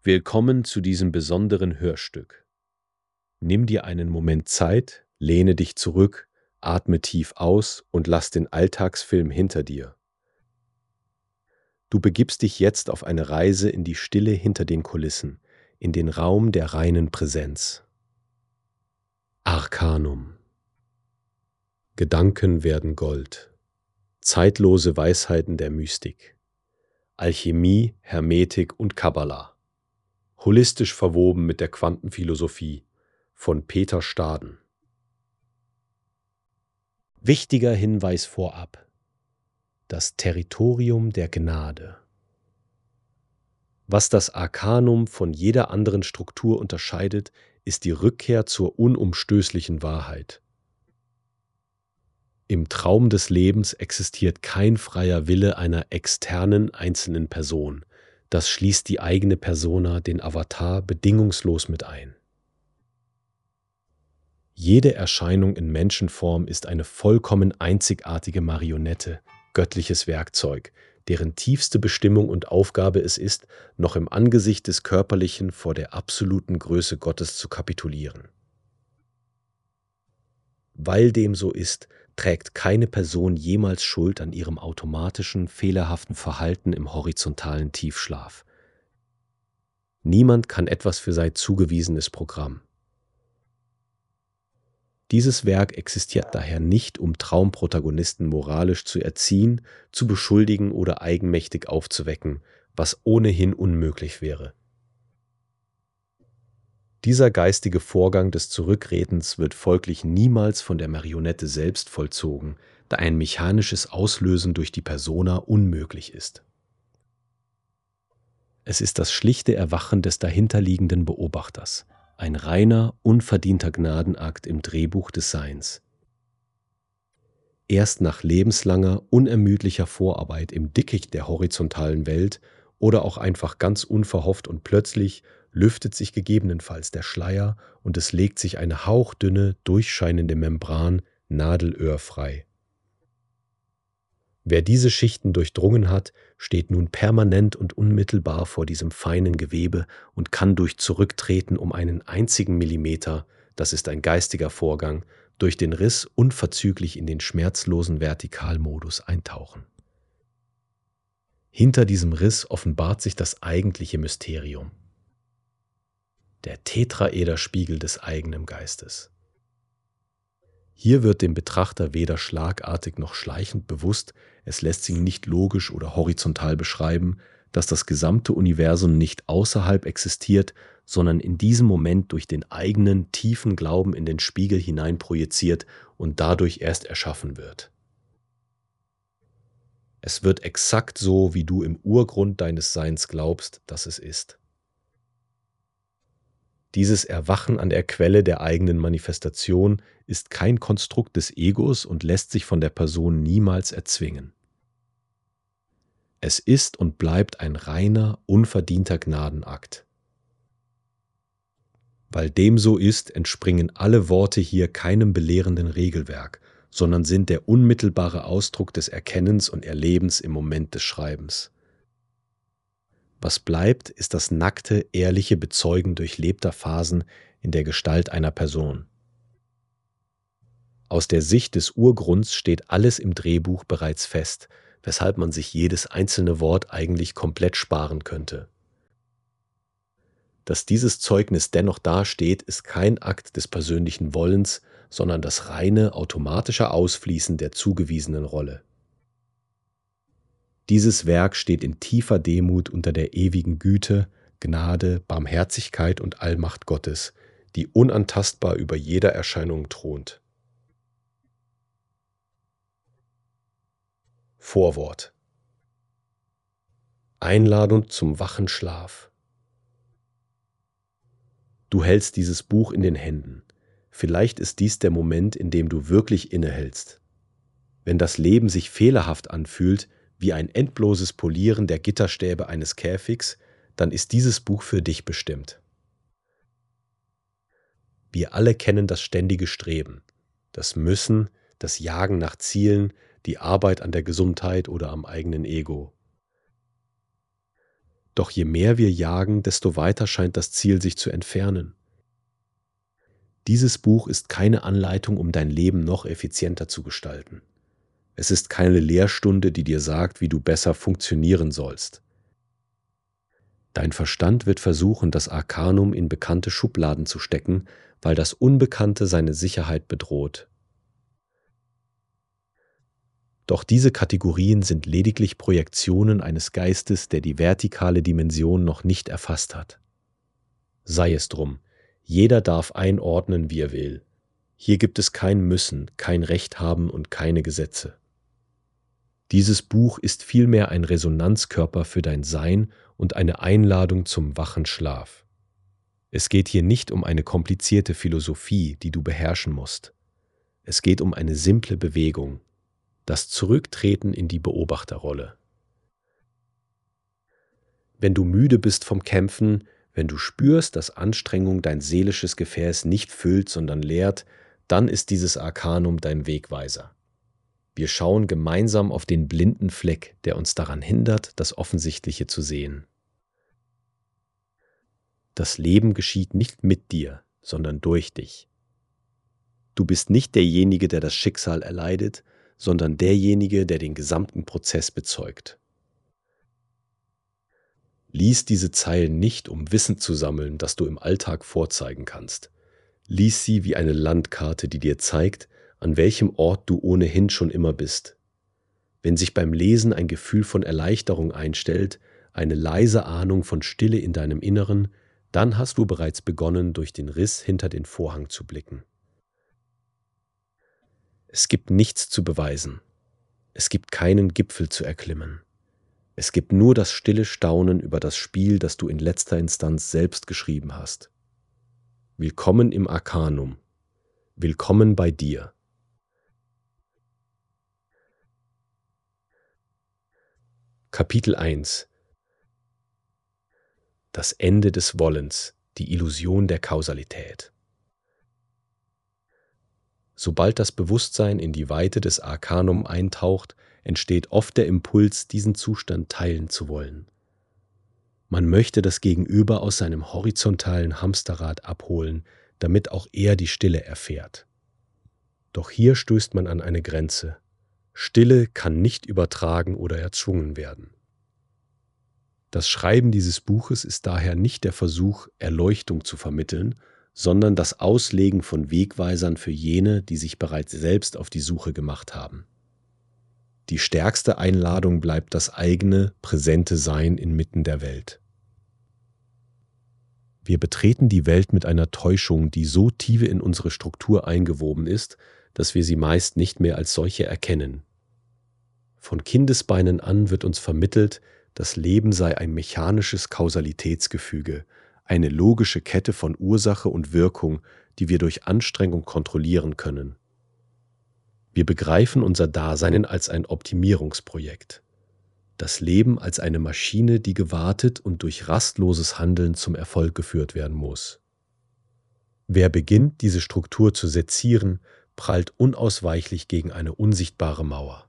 Willkommen zu diesem besonderen Hörstück. Nimm dir einen Moment Zeit, lehne dich zurück, atme tief aus und lass den Alltagsfilm hinter dir. Du begibst dich jetzt auf eine Reise in die Stille hinter den Kulissen, in den Raum der reinen Präsenz. Arkanum. Gedanken werden Gold. Zeitlose Weisheiten der Mystik. Alchemie, Hermetik und Kabbala. Holistisch verwoben mit der Quantenphilosophie von Peter Staden. Wichtiger Hinweis vorab: Das Territorium der Gnade. Was das Arkanum von jeder anderen Struktur unterscheidet, ist die Rückkehr zur unumstößlichen Wahrheit. Im Traum des Lebens existiert kein freier Wille einer externen einzelnen Person. Das schließt die eigene Persona, den Avatar, bedingungslos mit ein. Jede Erscheinung in Menschenform ist eine vollkommen einzigartige Marionette, göttliches Werkzeug, deren tiefste Bestimmung und Aufgabe es ist, noch im Angesicht des Körperlichen vor der absoluten Größe Gottes zu kapitulieren. Weil dem so ist, trägt keine Person jemals Schuld an ihrem automatischen, fehlerhaften Verhalten im horizontalen Tiefschlaf. Niemand kann etwas für sein zugewiesenes Programm. Dieses Werk existiert daher nicht, um Traumprotagonisten moralisch zu erziehen, zu beschuldigen oder eigenmächtig aufzuwecken, was ohnehin unmöglich wäre. Dieser geistige Vorgang des Zurückredens wird folglich niemals von der Marionette selbst vollzogen, da ein mechanisches Auslösen durch die Persona unmöglich ist. Es ist das schlichte Erwachen des dahinterliegenden Beobachters, ein reiner, unverdienter Gnadenakt im Drehbuch des Seins. Erst nach lebenslanger, unermüdlicher Vorarbeit im Dickicht der horizontalen Welt oder auch einfach ganz unverhofft und plötzlich lüftet sich gegebenenfalls der Schleier und es legt sich eine hauchdünne, durchscheinende Membran nadelöhrfrei. Wer diese Schichten durchdrungen hat, steht nun permanent und unmittelbar vor diesem feinen Gewebe und kann durch Zurücktreten um einen einzigen Millimeter, das ist ein geistiger Vorgang, durch den Riss unverzüglich in den schmerzlosen Vertikalmodus eintauchen. Hinter diesem Riss offenbart sich das eigentliche Mysterium: der Tetraederspiegel des eigenen Geistes. Hier wird dem Betrachter weder schlagartig noch schleichend bewusst, es lässt sich nicht logisch oder horizontal beschreiben, dass das gesamte Universum nicht außerhalb existiert, sondern in diesem Moment durch den eigenen tiefen Glauben in den Spiegel hinein projiziert und dadurch erst erschaffen wird. Es wird exakt so, wie du im Urgrund deines Seins glaubst, dass es ist. Dieses Erwachen an der Quelle der eigenen Manifestation ist kein Konstrukt des Egos und lässt sich von der Person niemals erzwingen. Es ist und bleibt ein reiner, unverdienter Gnadenakt. Weil dem so ist, entspringen alle Worte hier keinem belehrenden Regelwerk, sondern sind der unmittelbare Ausdruck des Erkennens und Erlebens im Moment des Schreibens. Was bleibt, ist das nackte, ehrliche Bezeugen durchlebter Phasen in der Gestalt einer Person. Aus der Sicht des Urgrunds steht alles im Drehbuch bereits fest, weshalb man sich jedes einzelne Wort eigentlich komplett sparen könnte. Dass dieses Zeugnis dennoch dasteht, ist kein Akt des persönlichen Wollens, sondern das reine, automatische Ausfließen der zugewiesenen Rolle. Dieses Werk steht in tiefer Demut unter der ewigen Güte, Gnade, Barmherzigkeit und Allmacht Gottes, die unantastbar über jeder Erscheinung thront. Vorwort. Einladung zum wachen Schlaf. Du hältst dieses Buch in den Händen. Vielleicht ist dies der Moment, in dem du wirklich innehältst. Wenn das Leben sich fehlerhaft anfühlt, wie ein endloses Polieren der Gitterstäbe eines Käfigs, dann ist dieses Buch für dich bestimmt. Wir alle kennen das ständige Streben, das Müssen, das Jagen nach Zielen, die Arbeit an der Gesundheit oder am eigenen Ego. Doch je mehr wir jagen, desto weiter scheint das Ziel sich zu entfernen. Dieses Buch ist keine Anleitung, um dein Leben noch effizienter zu gestalten. Es ist keine Lehrstunde, die dir sagt, wie du besser funktionieren sollst. Dein Verstand wird versuchen, das Arkanum in bekannte Schubladen zu stecken, weil das Unbekannte seine Sicherheit bedroht. Doch diese Kategorien sind lediglich Projektionen eines Geistes, der die vertikale Dimension noch nicht erfasst hat. Sei es drum, jeder darf einordnen, wie er will. Hier gibt es kein Müssen, kein Recht haben und keine Gesetze. Dieses Buch ist vielmehr ein Resonanzkörper für dein Sein und eine Einladung zum wachen Schlaf. Es geht hier nicht um eine komplizierte Philosophie, die du beherrschen musst. Es geht um eine simple Bewegung, das Zurücktreten in die Beobachterrolle. Wenn du müde bist vom Kämpfen, wenn du spürst, dass Anstrengung dein seelisches Gefäß nicht füllt, sondern leert, dann ist dieses Arkanum dein Wegweiser. Wir schauen gemeinsam auf den blinden Fleck, der uns daran hindert, das Offensichtliche zu sehen. Das Leben geschieht nicht mit dir, sondern durch dich. Du bist nicht derjenige, der das Schicksal erleidet, sondern derjenige, der den gesamten Prozess bezeugt. Lies diese Zeilen nicht, um Wissen zu sammeln, das du im Alltag vorzeigen kannst. Lies sie wie eine Landkarte, die dir zeigt, an welchem Ort du ohnehin schon immer bist. Wenn sich beim Lesen ein Gefühl von Erleichterung einstellt, eine leise Ahnung von Stille in deinem Inneren, dann hast du bereits begonnen, durch den Riss hinter den Vorhang zu blicken. Es gibt nichts zu beweisen. Es gibt keinen Gipfel zu erklimmen. Es gibt nur das stille Staunen über das Spiel, das du in letzter Instanz selbst geschrieben hast. Willkommen im Arkanum. Willkommen bei dir. Kapitel 1: Das Ende des Wollens, die Illusion der Kausalität. Sobald das Bewusstsein in die Weite des Arkanum eintaucht, entsteht oft der Impuls, diesen Zustand teilen zu wollen. Man möchte das Gegenüber aus seinem horizontalen Hamsterrad abholen, damit auch er die Stille erfährt. Doch hier stößt man an eine Grenze. Stille kann nicht übertragen oder erzwungen werden. Das Schreiben dieses Buches ist daher nicht der Versuch, Erleuchtung zu vermitteln, sondern das Auslegen von Wegweisern für jene, die sich bereits selbst auf die Suche gemacht haben. Die stärkste Einladung bleibt das eigene, präsente Sein inmitten der Welt. Wir betreten die Welt mit einer Täuschung, die so tief in unsere Struktur eingewoben ist, dass wir sie meist nicht mehr als solche erkennen. Von Kindesbeinen an wird uns vermittelt, das Leben sei ein mechanisches Kausalitätsgefüge, eine logische Kette von Ursache und Wirkung, die wir durch Anstrengung kontrollieren können. Wir begreifen unser Dasein als ein Optimierungsprojekt. Das Leben als eine Maschine, die gewartet und durch rastloses Handeln zum Erfolg geführt werden muss. Wer beginnt, diese Struktur zu sezieren, prallt unausweichlich gegen eine unsichtbare Mauer.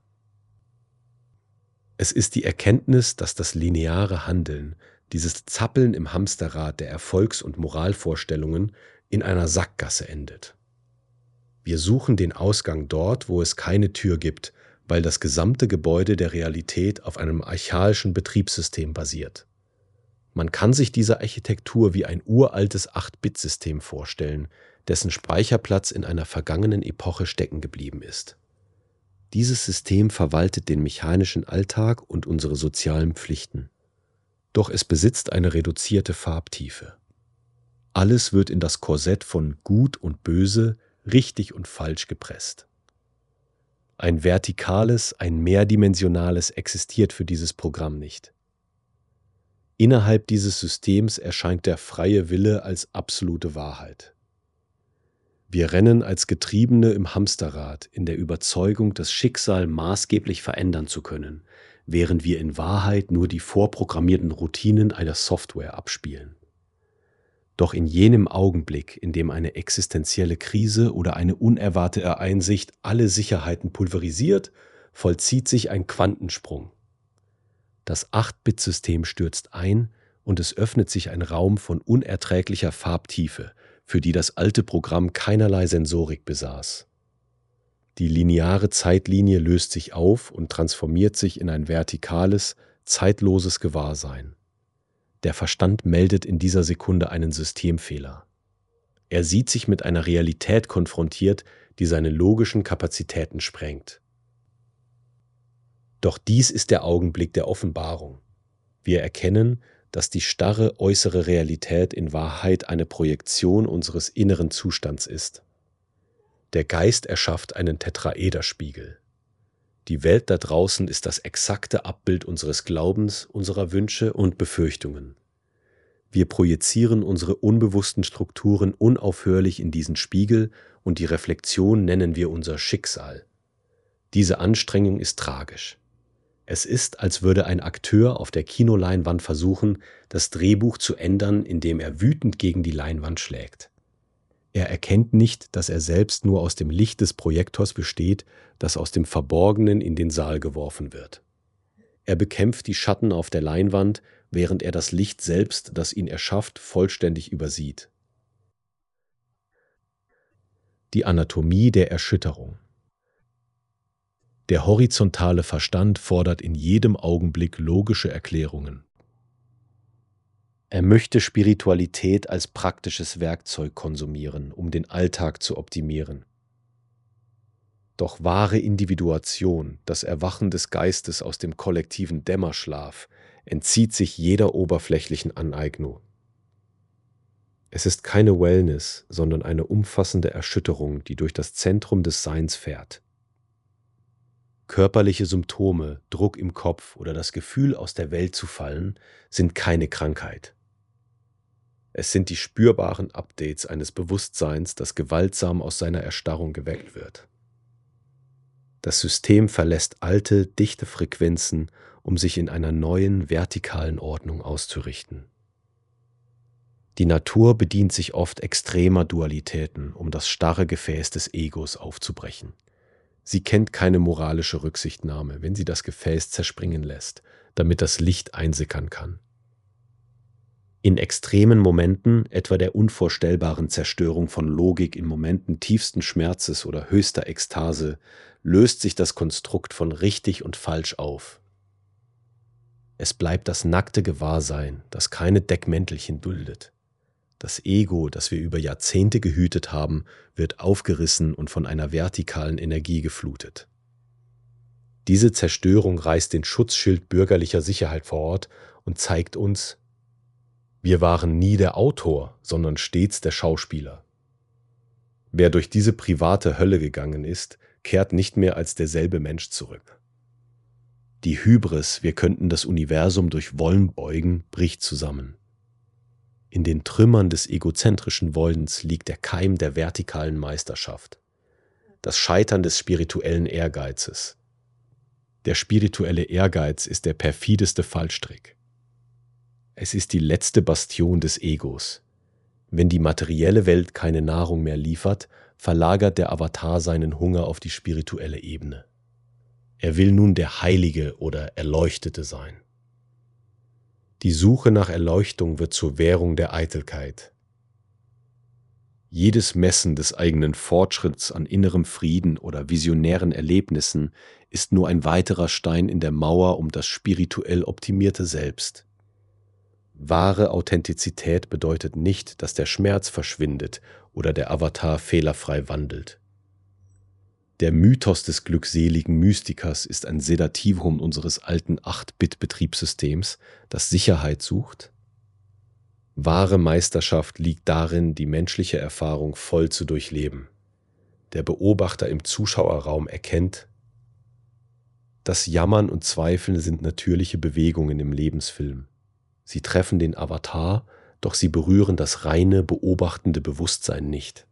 Es ist die Erkenntnis, dass das lineare Handeln, dieses Zappeln im Hamsterrad der Erfolgs- und Moralvorstellungen, in einer Sackgasse endet. Wir suchen den Ausgang dort, wo es keine Tür gibt, weil das gesamte Gebäude der Realität auf einem archaischen Betriebssystem basiert. Man kann sich diese Architektur wie ein uraltes 8-Bit-System vorstellen, dessen Speicherplatz in einer vergangenen Epoche stecken geblieben ist. Dieses System verwaltet den mechanischen Alltag und unsere sozialen Pflichten. Doch es besitzt eine reduzierte Farbtiefe. Alles wird in das Korsett von Gut und Böse, richtig und falsch gepresst. Ein vertikales, ein mehrdimensionales existiert für dieses Programm nicht. Innerhalb dieses Systems erscheint der freie Wille als absolute Wahrheit. Wir rennen als Getriebene im Hamsterrad in der Überzeugung, das Schicksal maßgeblich verändern zu können, während wir in Wahrheit nur die vorprogrammierten Routinen einer Software abspielen. Doch in jenem Augenblick, in dem eine existenzielle Krise oder eine unerwartete Einsicht alle Sicherheiten pulverisiert, vollzieht sich ein Quantensprung. Das 8-Bit-System stürzt ein, und es öffnet sich ein Raum von unerträglicher Farbtiefe, für die das alte Programm keinerlei Sensorik besaß. Die lineare Zeitlinie löst sich auf und transformiert sich in ein vertikales, zeitloses Gewahrsein. Der Verstand meldet in dieser Sekunde einen Systemfehler. Er sieht sich mit einer Realität konfrontiert, die seine logischen Kapazitäten sprengt. Doch dies ist der Augenblick der Offenbarung. Wir erkennen, dass die starre äußere Realität in Wahrheit eine Projektion unseres inneren Zustands ist. Der Geist erschafft einen Tetraederspiegel. Die Welt da draußen ist das exakte Abbild unseres Glaubens, unserer Wünsche und Befürchtungen. Wir projizieren unsere unbewussten Strukturen unaufhörlich in diesen Spiegel und die Reflexion nennen wir unser Schicksal. Diese Anstrengung ist tragisch. Es ist, als würde ein Akteur auf der Kinoleinwand versuchen, das Drehbuch zu ändern, indem er wütend gegen die Leinwand schlägt. Er erkennt nicht, dass er selbst nur aus dem Licht des Projektors besteht, das aus dem Verborgenen in den Saal geworfen wird. Er bekämpft die Schatten auf der Leinwand, während er das Licht selbst, das ihn erschafft, vollständig übersieht. Die Anatomie der Erschütterung. Der horizontale Verstand fordert in jedem Augenblick logische Erklärungen. Er möchte Spiritualität als praktisches Werkzeug konsumieren, um den Alltag zu optimieren. Doch wahre Individuation, das Erwachen des Geistes aus dem kollektiven Dämmerschlaf, entzieht sich jeder oberflächlichen Aneignung. Es ist keine Wellness, sondern eine umfassende Erschütterung, die durch das Zentrum des Seins fährt. Körperliche Symptome, Druck im Kopf oder das Gefühl, aus der Welt zu fallen, sind keine Krankheit. Es sind die spürbaren Updates eines Bewusstseins, das gewaltsam aus seiner Erstarrung geweckt wird. Das System verlässt alte, dichte Frequenzen, um sich in einer neuen, vertikalen Ordnung auszurichten. Die Natur bedient sich oft extremer Dualitäten, um das starre Gefäß des Egos aufzubrechen. Sie kennt keine moralische Rücksichtnahme, wenn sie das Gefäß zerspringen lässt, damit das Licht einsickern kann. In extremen Momenten, etwa der unvorstellbaren Zerstörung von Logik in Momenten tiefsten Schmerzes oder höchster Ekstase, löst sich das Konstrukt von richtig und falsch auf. Es bleibt das nackte Gewahrsein, das keine Deckmäntelchen duldet. Das Ego, das wir über Jahrzehnte gehütet haben, wird aufgerissen und von einer vertikalen Energie geflutet. Diese Zerstörung reißt den Schutzschild bürgerlicher Sicherheit vor Ort und zeigt uns, wir waren nie der Autor, sondern stets der Schauspieler. Wer durch diese private Hölle gegangen ist, kehrt nicht mehr als derselbe Mensch zurück. Die Hybris, wir könnten das Universum durch Wollen beugen, bricht zusammen. In den Trümmern des egozentrischen Wollens liegt der Keim der vertikalen Meisterschaft. Das Scheitern des spirituellen Ehrgeizes. Der spirituelle Ehrgeiz ist der perfideste Fallstrick. Es ist die letzte Bastion des Egos. Wenn die materielle Welt keine Nahrung mehr liefert, verlagert der Avatar seinen Hunger auf die spirituelle Ebene. Er will nun der Heilige oder Erleuchtete sein. Die Suche nach Erleuchtung wird zur Währung der Eitelkeit. Jedes Messen des eigenen Fortschritts an innerem Frieden oder visionären Erlebnissen ist nur ein weiterer Stein in der Mauer um das spirituell optimierte Selbst. Wahre Authentizität bedeutet nicht, dass der Schmerz verschwindet oder der Avatar fehlerfrei wandelt. Der Mythos des glückseligen Mystikers ist ein Sedativum unseres alten 8-Bit-Betriebssystems, das Sicherheit sucht. Wahre Meisterschaft liegt darin, die menschliche Erfahrung voll zu durchleben. Der Beobachter im Zuschauerraum erkennt, das Jammern und Zweifeln sind natürliche Bewegungen im Lebensfilm. Sie treffen den Avatar, doch sie berühren das reine, beobachtende Bewusstsein nicht.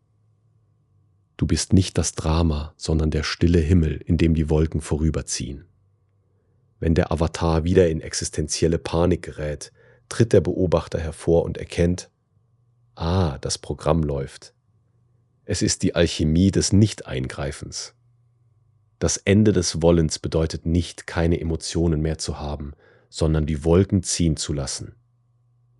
Du bist nicht das Drama, sondern der stille Himmel, in dem die Wolken vorüberziehen. Wenn der Avatar wieder in existenzielle Panik gerät, tritt der Beobachter hervor und erkennt, das Programm läuft. Es ist die Alchemie des Nicht-Eingreifens. Das Ende des Wollens bedeutet nicht, keine Emotionen mehr zu haben, sondern die Wolken ziehen zu lassen.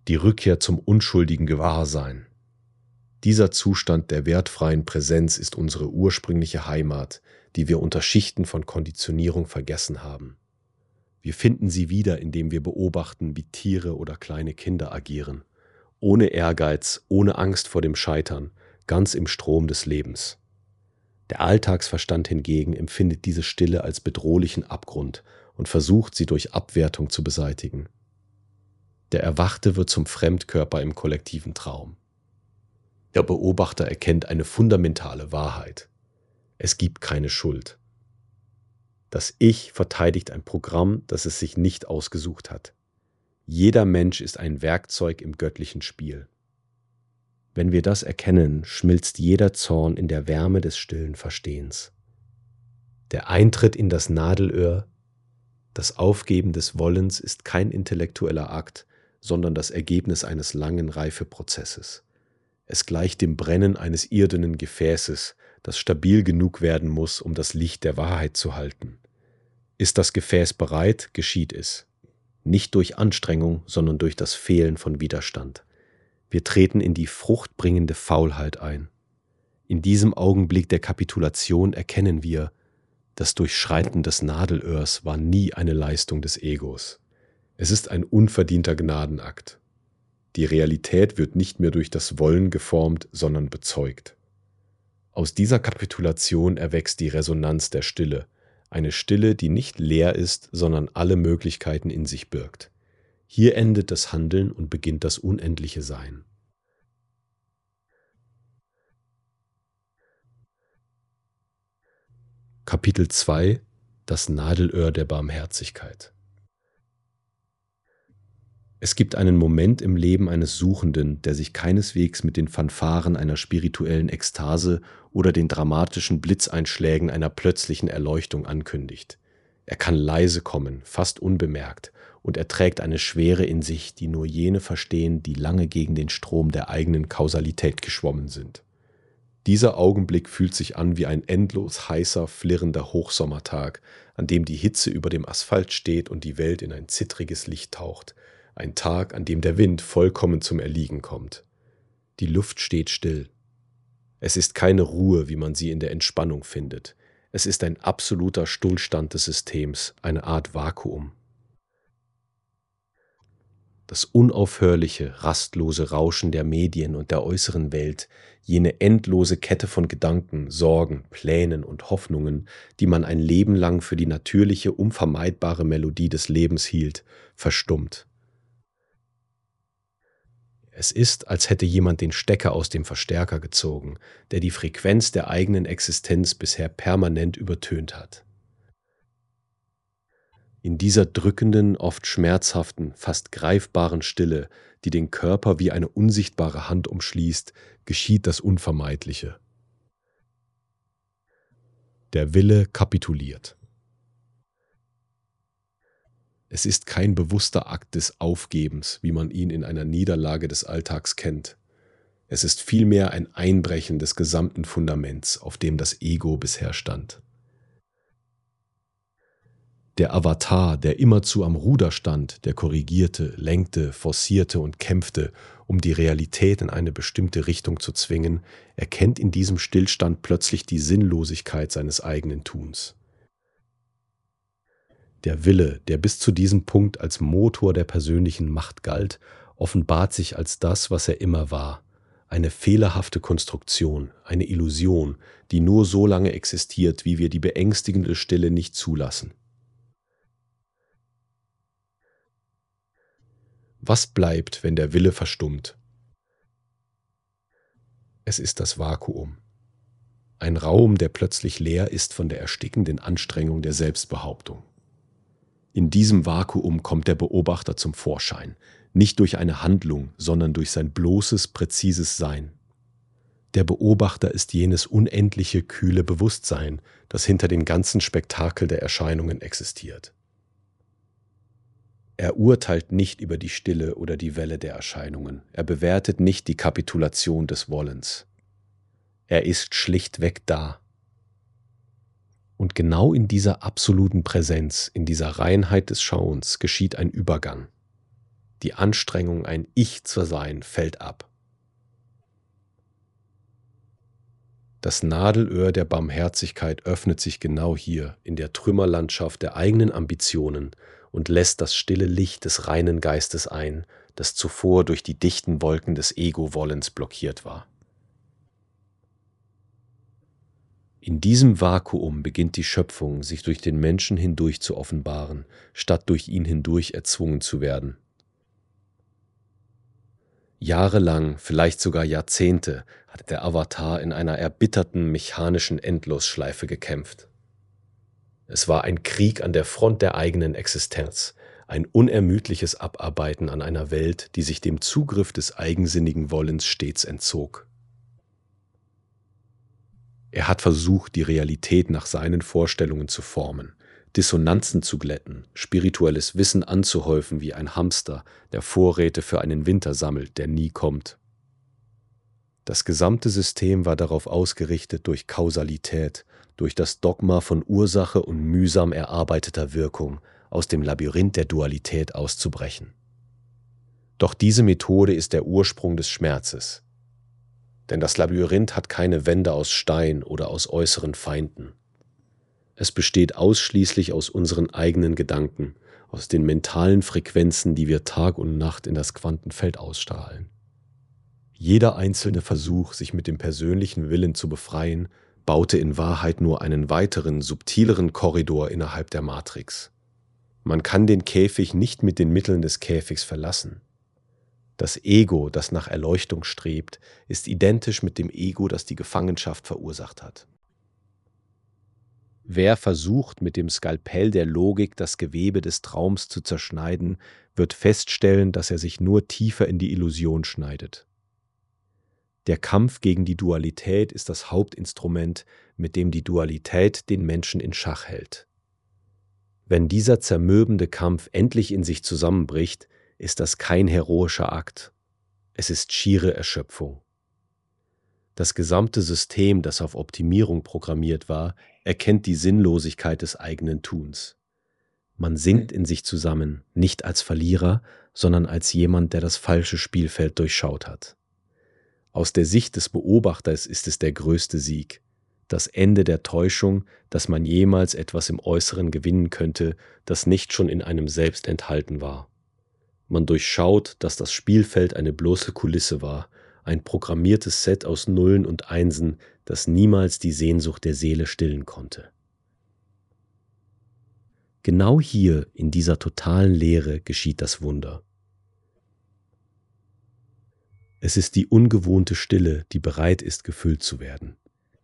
die Rückkehr zum unschuldigen Gewahrsein. Dieser Zustand der wertfreien Präsenz ist unsere ursprüngliche Heimat, die wir unter Schichten von Konditionierung vergessen haben. Wir finden sie wieder, indem wir beobachten, wie Tiere oder kleine Kinder agieren, ohne Ehrgeiz, ohne Angst vor dem Scheitern, ganz im Strom des Lebens. Der Alltagsverstand hingegen empfindet diese Stille als bedrohlichen Abgrund und versucht, sie durch Abwertung zu beseitigen. Der Erwachte wird zum Fremdkörper im kollektiven Traum. Der Beobachter erkennt eine fundamentale Wahrheit. Es gibt keine Schuld. Das Ich verteidigt ein Programm, das es sich nicht ausgesucht hat. Jeder Mensch ist ein Werkzeug im göttlichen Spiel. Wenn wir das erkennen, schmilzt jeder Zorn in der Wärme des stillen Verstehens. Der Eintritt in das Nadelöhr, das Aufgeben des Wollens ist kein intellektueller Akt, sondern das Ergebnis eines langen Reifeprozesses. Es gleicht dem Brennen eines irdenen Gefäßes, das stabil genug werden muss, um das Licht der Wahrheit zu halten. Ist das Gefäß bereit, geschieht es. Nicht durch Anstrengung, sondern durch das Fehlen von Widerstand. Wir treten in die fruchtbringende Faulheit ein. In diesem Augenblick der Kapitulation erkennen wir, das Durchschreiten des Nadelöhrs war nie eine Leistung des Egos. Es ist ein unverdienter Gnadenakt. Die Realität wird nicht mehr durch das Wollen geformt, sondern bezeugt. Aus dieser Kapitulation erwächst die Resonanz der Stille, eine Stille, die nicht leer ist, sondern alle Möglichkeiten in sich birgt. Hier endet das Handeln und beginnt das unendliche Sein. Kapitel 2: Das Nadelöhr der Barmherzigkeit. Es gibt einen Moment im Leben eines Suchenden, der sich keineswegs mit den Fanfaren einer spirituellen Ekstase oder den dramatischen Blitzeinschlägen einer plötzlichen Erleuchtung ankündigt. Er kann leise kommen, fast unbemerkt, und er trägt eine Schwere in sich, die nur jene verstehen, die lange gegen den Strom der eigenen Kausalität geschwommen sind. Dieser Augenblick fühlt sich an wie ein endlos heißer, flirrender Hochsommertag, an dem die Hitze über dem Asphalt steht und die Welt in ein zittriges Licht taucht. Ein Tag, an dem der Wind vollkommen zum Erliegen kommt. Die Luft steht still. Es ist keine Ruhe, wie man sie in der Entspannung findet. Es ist ein absoluter Stillstand des Systems, eine Art Vakuum. Das unaufhörliche, rastlose Rauschen der Medien und der äußeren Welt, jene endlose Kette von Gedanken, Sorgen, Plänen und Hoffnungen, die man ein Leben lang für die natürliche, unvermeidbare Melodie des Lebens hielt, verstummt. Es ist, als hätte jemand den Stecker aus dem Verstärker gezogen, der die Frequenz der eigenen Existenz bisher permanent übertönt hat. In dieser drückenden, oft schmerzhaften, fast greifbaren Stille, die den Körper wie eine unsichtbare Hand umschließt, geschieht das Unvermeidliche. Der Wille kapituliert. Es ist kein bewusster Akt des Aufgebens, wie man ihn in einer Niederlage des Alltags kennt. Es ist vielmehr ein Einbrechen des gesamten Fundaments, auf dem das Ego bisher stand. Der Avatar, der immerzu am Ruder stand, der korrigierte, lenkte, forcierte und kämpfte, um die Realität in eine bestimmte Richtung zu zwingen, erkennt in diesem Stillstand plötzlich die Sinnlosigkeit seines eigenen Tuns. Der Wille, der bis zu diesem Punkt als Motor der persönlichen Macht galt, offenbart sich als das, was er immer war: eine fehlerhafte Konstruktion, eine Illusion, die nur so lange existiert, wie wir die beängstigende Stille nicht zulassen. Was bleibt, wenn der Wille verstummt? Es ist das Vakuum. Ein Raum, der plötzlich leer ist von der erstickenden Anstrengung der Selbstbehauptung. In diesem Vakuum kommt der Beobachter zum Vorschein, nicht durch eine Handlung, sondern durch sein bloßes, präzises Sein. Der Beobachter ist jenes unendliche, kühle Bewusstsein, das hinter dem ganzen Spektakel der Erscheinungen existiert. Er urteilt nicht über die Stille oder die Welle der Erscheinungen. Er bewertet nicht die Kapitulation des Wollens. Er ist schlichtweg da. Und genau in dieser absoluten Präsenz, in dieser Reinheit des Schauens geschieht ein Übergang. Die Anstrengung, ein Ich zu sein, fällt ab. Das Nadelöhr der Barmherzigkeit öffnet sich genau hier in der Trümmerlandschaft der eigenen Ambitionen und lässt das stille Licht des reinen Geistes ein, das zuvor durch die dichten Wolken des Ego-Wollens blockiert war. In diesem Vakuum beginnt die Schöpfung, sich durch den Menschen hindurch zu offenbaren, statt durch ihn hindurch erzwungen zu werden. Jahrelang, vielleicht sogar Jahrzehnte, hatte der Avatar in einer erbitterten mechanischen Endlosschleife gekämpft. Es war ein Krieg an der Front der eigenen Existenz, ein unermüdliches Abarbeiten an einer Welt, die sich dem Zugriff des eigensinnigen Wollens stets entzog. Er hat versucht, die Realität nach seinen Vorstellungen zu formen, Dissonanzen zu glätten, spirituelles Wissen anzuhäufen wie ein Hamster, der Vorräte für einen Winter sammelt, der nie kommt. Das gesamte System war darauf ausgerichtet, durch Kausalität, durch das Dogma von Ursache und mühsam erarbeiteter Wirkung aus dem Labyrinth der Dualität auszubrechen. Doch diese Methode ist der Ursprung des Schmerzes. Denn das Labyrinth hat keine Wände aus Stein oder aus äußeren Feinden. Es besteht ausschließlich aus unseren eigenen Gedanken, aus den mentalen Frequenzen, die wir Tag und Nacht in das Quantenfeld ausstrahlen. Jeder einzelne Versuch, sich mit dem persönlichen Willen zu befreien, baute in Wahrheit nur einen weiteren, subtileren Korridor innerhalb der Matrix. Man kann den Käfig nicht mit den Mitteln des Käfigs verlassen. Das Ego, das nach Erleuchtung strebt, ist identisch mit dem Ego, das die Gefangenschaft verursacht hat. Wer versucht, mit dem Skalpell der Logik das Gewebe des Traums zu zerschneiden, wird feststellen, dass er sich nur tiefer in die Illusion schneidet. Der Kampf gegen die Dualität ist das Hauptinstrument, mit dem die Dualität den Menschen in Schach hält. Wenn dieser zermürbende Kampf endlich in sich zusammenbricht, ist das kein heroischer Akt. Es ist schiere Erschöpfung. Das gesamte System, das auf Optimierung programmiert war, erkennt die Sinnlosigkeit des eigenen Tuns. Man sinkt in sich zusammen, nicht als Verlierer, sondern als jemand, der das falsche Spielfeld durchschaut hat. Aus der Sicht des Beobachters ist es der größte Sieg, das Ende der Täuschung, dass man jemals etwas im Äußeren gewinnen könnte, das nicht schon in einem selbst enthalten war. Man durchschaut, dass das Spielfeld eine bloße Kulisse war, ein programmiertes Set aus Nullen und Einsen, das niemals die Sehnsucht der Seele stillen konnte. Genau hier, in dieser totalen Leere, geschieht das Wunder. Es ist die ungewohnte Stille, die bereit ist, gefüllt zu werden.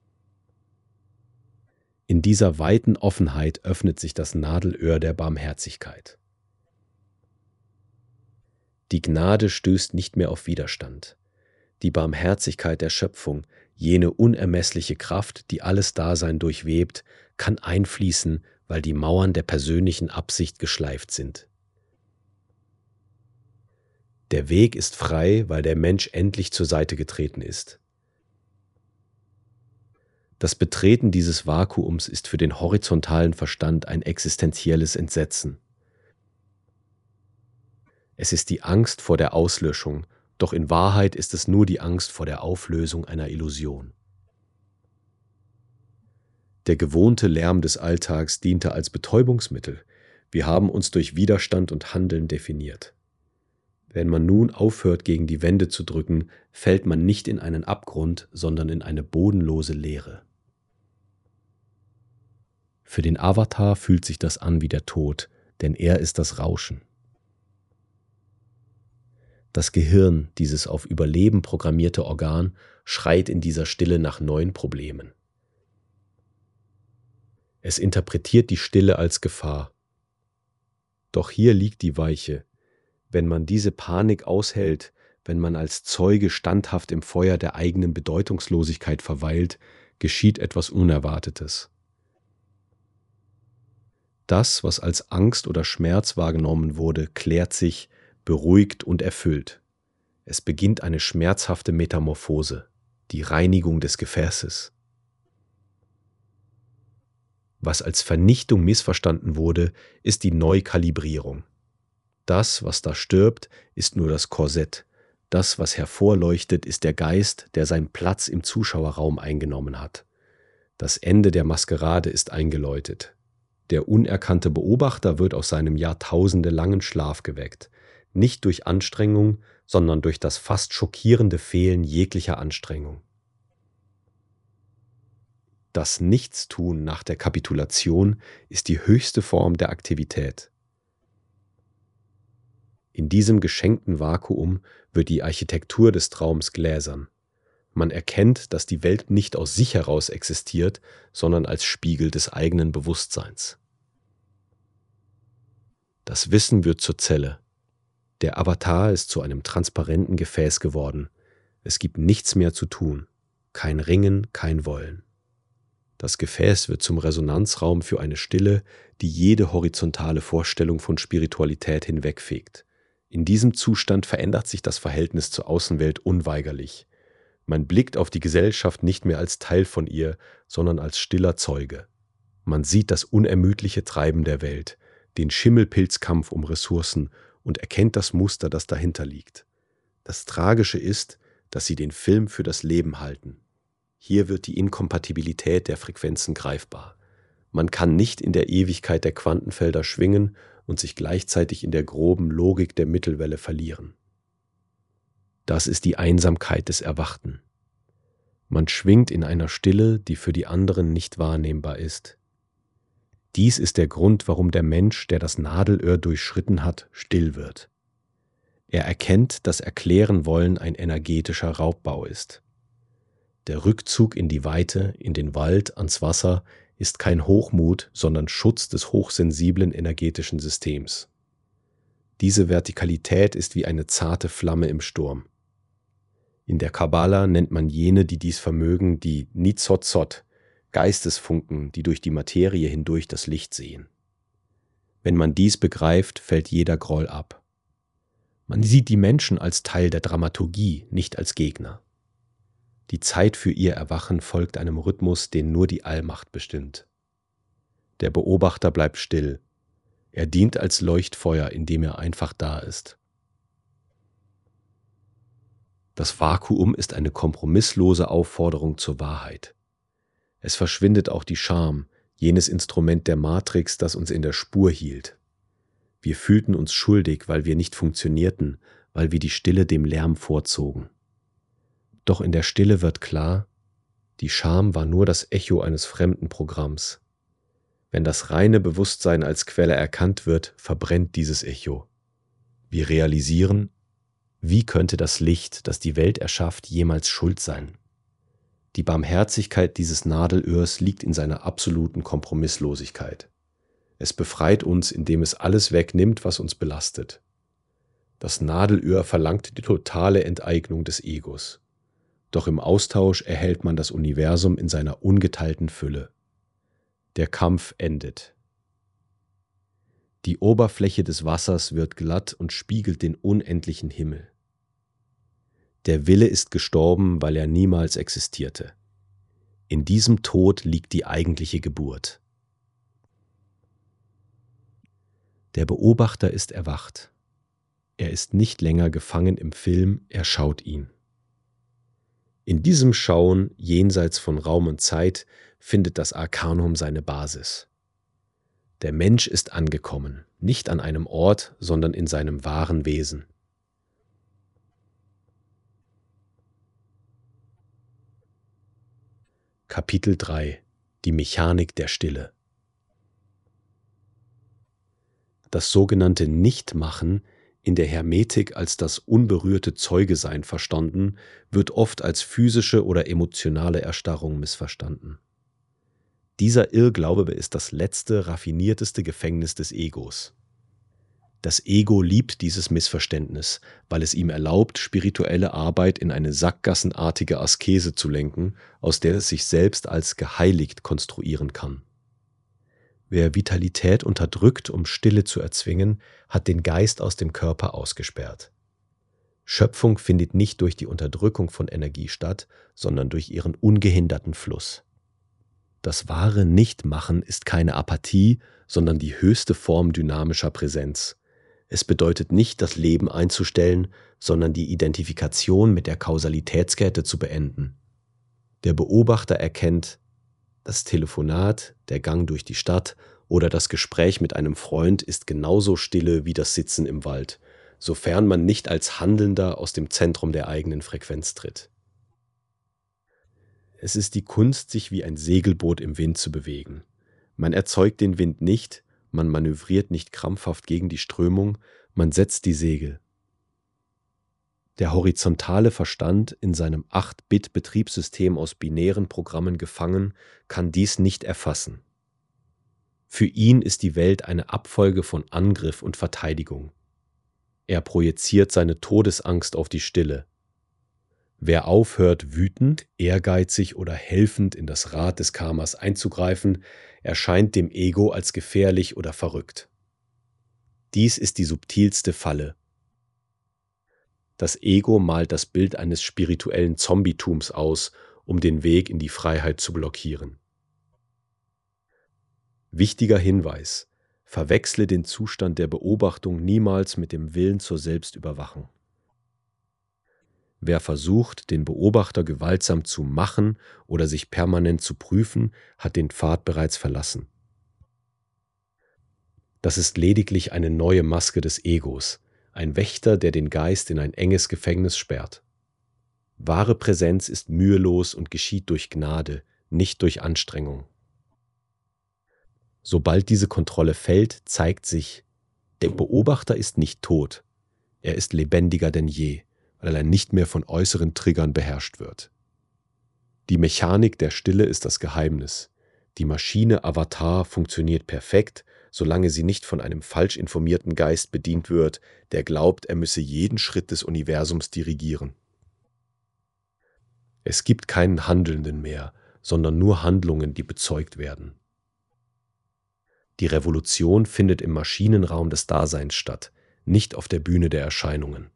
In dieser weiten Offenheit öffnet sich das Nadelöhr der Barmherzigkeit. Die Gnade stößt nicht mehr auf Widerstand. Die Barmherzigkeit der Schöpfung, jene unermessliche Kraft, die alles Dasein durchwebt, kann einfließen, weil die Mauern der persönlichen Absicht geschleift sind. Der Weg ist frei, weil der Mensch endlich zur Seite getreten ist. Das Betreten dieses Vakuums ist für den horizontalen Verstand ein existenzielles Entsetzen. Es ist die Angst vor der Auslöschung, doch in Wahrheit ist es nur die Angst vor der Auflösung einer Illusion. Der gewohnte Lärm des Alltags diente als Betäubungsmittel. Wir haben uns durch Widerstand und Handeln definiert. Wenn man nun aufhört, gegen die Wände zu drücken, fällt man nicht in einen Abgrund, sondern in eine bodenlose Leere. Für den Avatar fühlt sich das an wie der Tod, denn er ist das Rauschen. Das Gehirn, dieses auf Überleben programmierte Organ, schreit in dieser Stille nach neuen Problemen. Es interpretiert die Stille als Gefahr. Doch hier liegt die Weiche. Wenn man diese Panik aushält, wenn man als Zeuge standhaft im Feuer der eigenen Bedeutungslosigkeit verweilt, geschieht etwas Unerwartetes. Das, was als Angst oder Schmerz wahrgenommen wurde, klärt sich, beruhigt und erfüllt. Es beginnt eine schmerzhafte Metamorphose, die Reinigung des Gefäßes. Was als Vernichtung missverstanden wurde, ist die Neukalibrierung. Das, was da stirbt, ist nur das Korsett. Das, was hervorleuchtet, ist der Geist, der seinen Platz im Zuschauerraum eingenommen hat. Das Ende der Maskerade ist eingeläutet. Der unerkannte Beobachter wird aus seinem jahrtausendelangen Schlaf geweckt, nicht durch Anstrengung, sondern durch das fast schockierende Fehlen jeglicher Anstrengung. Das Nichtstun nach der Kapitulation ist die höchste Form der Aktivität. In diesem geschenkten Vakuum wird die Architektur des Traums gläsern. Man erkennt, dass die Welt nicht aus sich heraus existiert, sondern als Spiegel des eigenen Bewusstseins. Das Wissen wird zur Zelle. Der Avatar ist zu einem transparenten Gefäß geworden. Es gibt nichts mehr zu tun. Kein Ringen, kein Wollen. Das Gefäß wird zum Resonanzraum für eine Stille, die jede horizontale Vorstellung von Spiritualität hinwegfegt. In diesem Zustand verändert sich das Verhältnis zur Außenwelt unweigerlich. Man blickt auf die Gesellschaft nicht mehr als Teil von ihr, sondern als stiller Zeuge. Man sieht das unermüdliche Treiben der Welt, den Schimmelpilzkampf um Ressourcen und erkennt das Muster, das dahinter liegt. Das Tragische ist, dass sie den Film für das Leben halten. Hier wird die Inkompatibilität der Frequenzen greifbar. Man kann nicht in der Ewigkeit der Quantenfelder schwingen und sich gleichzeitig in der groben Logik der Mittelwelle verlieren. Das ist die Einsamkeit des Erwachten. Man schwingt in einer Stille, die für die anderen nicht wahrnehmbar ist. Dies ist der Grund, warum der Mensch, der das Nadelöhr durchschritten hat, still wird. Er erkennt, dass Erklären-Wollen ein energetischer Raubbau ist. Der Rückzug in die Weite, in den Wald, ans Wasser ist kein Hochmut, sondern Schutz des hochsensiblen energetischen Systems. Diese Vertikalität ist wie eine zarte Flamme im Sturm. In der Kabbala nennt man jene, die dies vermögen, die Nitzot-Zot, Geistesfunken, die durch die Materie hindurch das Licht sehen. Wenn man dies begreift, fällt jeder Groll ab. Man sieht die Menschen als Teil der Dramaturgie, nicht als Gegner. Die Zeit für ihr Erwachen folgt einem Rhythmus, den nur die Allmacht bestimmt. Der Beobachter bleibt still. Er dient als Leuchtfeuer, indem er einfach da ist. Das Vakuum ist eine kompromisslose Aufforderung zur Wahrheit. Es verschwindet auch die Scham, jenes Instrument der Matrix, das uns in der Spur hielt. Wir fühlten uns schuldig, weil wir nicht funktionierten, weil wir die Stille dem Lärm vorzogen. Doch in der Stille wird klar, die Scham war nur das Echo eines fremden Programms. Wenn das reine Bewusstsein als Quelle erkannt wird, verbrennt dieses Echo. Wir realisieren, wie könnte das Licht, das die Welt erschafft, jemals schuld sein? Die Barmherzigkeit dieses Nadelöhrs liegt in seiner absoluten Kompromisslosigkeit. Es befreit uns, indem es alles wegnimmt, was uns belastet. Das Nadelöhr verlangt die totale Enteignung des Egos. Doch im Austausch erhält man das Universum in seiner ungeteilten Fülle. Der Kampf endet. Die Oberfläche des Wassers wird glatt und spiegelt den unendlichen Himmel. Der Wille ist gestorben, weil er niemals existierte. In diesem Tod liegt die eigentliche Geburt. Der Beobachter ist erwacht. Er ist nicht länger gefangen im Film, er schaut ihn. In diesem Schauen, jenseits von Raum und Zeit, findet das Arkanum seine Basis. Der Mensch ist angekommen, nicht an einem Ort, sondern in seinem wahren Wesen. Kapitel 3 – Die Mechanik der Stille. Das sogenannte Nichtmachen, in der Hermetik als das unberührte Zeugesein verstanden, wird oft als physische oder emotionale Erstarrung missverstanden. Dieser Irrglaube ist das letzte, raffinierteste Gefängnis des Egos. Das Ego liebt dieses Missverständnis, weil es ihm erlaubt, spirituelle Arbeit in eine sackgassenartige Askese zu lenken, aus der es sich selbst als geheiligt konstruieren kann. Wer Vitalität unterdrückt, um Stille zu erzwingen, hat den Geist aus dem Körper ausgesperrt. Schöpfung findet nicht durch die Unterdrückung von Energie statt, sondern durch ihren ungehinderten Fluss. Das wahre Nichtmachen ist keine Apathie, sondern die höchste Form dynamischer Präsenz. Es bedeutet nicht, das Leben einzustellen, sondern die Identifikation mit der Kausalitätskette zu beenden. Der Beobachter erkennt, das Telefonat, der Gang durch die Stadt oder das Gespräch mit einem Freund ist genauso stille wie das Sitzen im Wald, sofern man nicht als Handelnder aus dem Zentrum der eigenen Frequenz tritt. Es ist die Kunst, sich wie ein Segelboot im Wind zu bewegen. Man erzeugt den Wind nicht, man manövriert nicht krampfhaft gegen die Strömung, man setzt die Segel. Der horizontale Verstand, in seinem 8-Bit-Betriebssystem aus binären Programmen gefangen, kann dies nicht erfassen. Für ihn ist die Welt eine Abfolge von Angriff und Verteidigung. Er projiziert seine Todesangst auf die Stille. Wer aufhört, wütend, ehrgeizig oder helfend in das Rad des Karmas einzugreifen, erscheint dem Ego als gefährlich oder verrückt. Dies ist die subtilste Falle. Das Ego malt das Bild eines spirituellen Zombietums aus, um den Weg in die Freiheit zu blockieren. Wichtiger Hinweis: Verwechsle den Zustand der Beobachtung niemals mit dem Willen zur Selbstüberwachung. Wer versucht, den Beobachter gewaltsam zu machen oder sich permanent zu prüfen, hat den Pfad bereits verlassen. Das ist lediglich eine neue Maske des Egos, ein Wächter, der den Geist in ein enges Gefängnis sperrt. Wahre Präsenz ist mühelos und geschieht durch Gnade, nicht durch Anstrengung. Sobald diese Kontrolle fällt, zeigt sich, der Beobachter ist nicht tot, er ist lebendiger denn je, weil er nicht mehr von äußeren Triggern beherrscht wird. Die Mechanik der Stille ist das Geheimnis. Die Maschine Avatar funktioniert perfekt, solange sie nicht von einem falsch informierten Geist bedient wird, der glaubt, er müsse jeden Schritt des Universums dirigieren. Es gibt keinen Handelnden mehr, sondern nur Handlungen, die bezeugt werden. Die Revolution findet im Maschinenraum des Daseins statt, nicht auf der Bühne der Erscheinungen.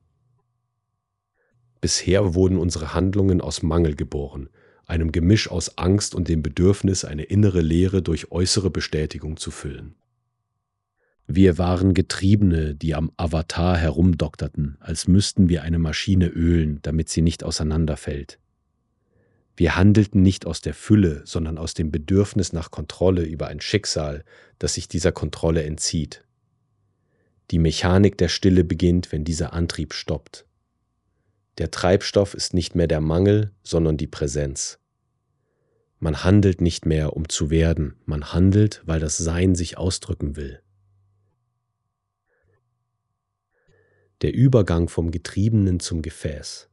Bisher wurden unsere Handlungen aus Mangel geboren, einem Gemisch aus Angst und dem Bedürfnis, eine innere Leere durch äußere Bestätigung zu füllen. Wir waren Getriebene, die am Avatar herumdokterten, als müssten wir eine Maschine ölen, damit sie nicht auseinanderfällt. Wir handelten nicht aus der Fülle, sondern aus dem Bedürfnis nach Kontrolle über ein Schicksal, das sich dieser Kontrolle entzieht. Die Mechanik der Stille beginnt, wenn dieser Antrieb stoppt. Der Treibstoff ist nicht mehr der Mangel, sondern die Präsenz. Man handelt nicht mehr, um zu werden, man handelt, weil das Sein sich ausdrücken will. Der Übergang vom Getriebenen zum Gefäß.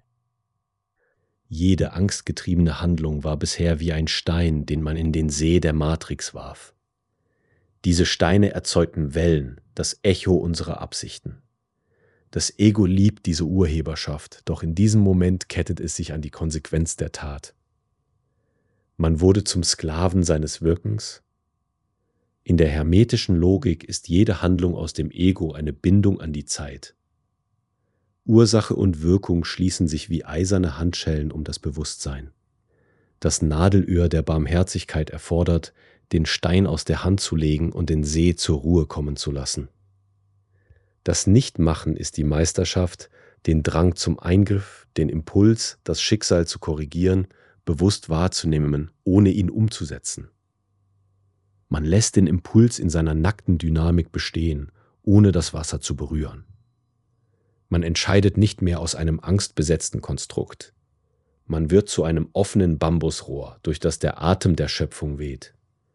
Jede angstgetriebene Handlung war bisher wie ein Stein, den man in den See der Matrix warf. Diese Steine erzeugten Wellen, das Echo unserer Absichten. Das Ego liebt diese Urheberschaft, doch in diesem Moment kettet es sich an die Konsequenz der Tat. Man wurde zum Sklaven seines Wirkens. In der hermetischen Logik ist jede Handlung aus dem Ego eine Bindung an die Zeit. Ursache und Wirkung schließen sich wie eiserne Handschellen um das Bewusstsein. Das Nadelöhr der Barmherzigkeit erfordert, den Stein aus der Hand zu legen und den See zur Ruhe kommen zu lassen. Das Nichtmachen ist die Meisterschaft, den Drang zum Eingriff, den Impuls, das Schicksal zu korrigieren, bewusst wahrzunehmen, ohne ihn umzusetzen. Man lässt den Impuls in seiner nackten Dynamik bestehen, ohne das Wasser zu berühren. Man entscheidet nicht mehr aus einem angstbesetzten Konstrukt. Man wird zu einem offenen Bambusrohr, durch das der Atem der Schöpfung weht.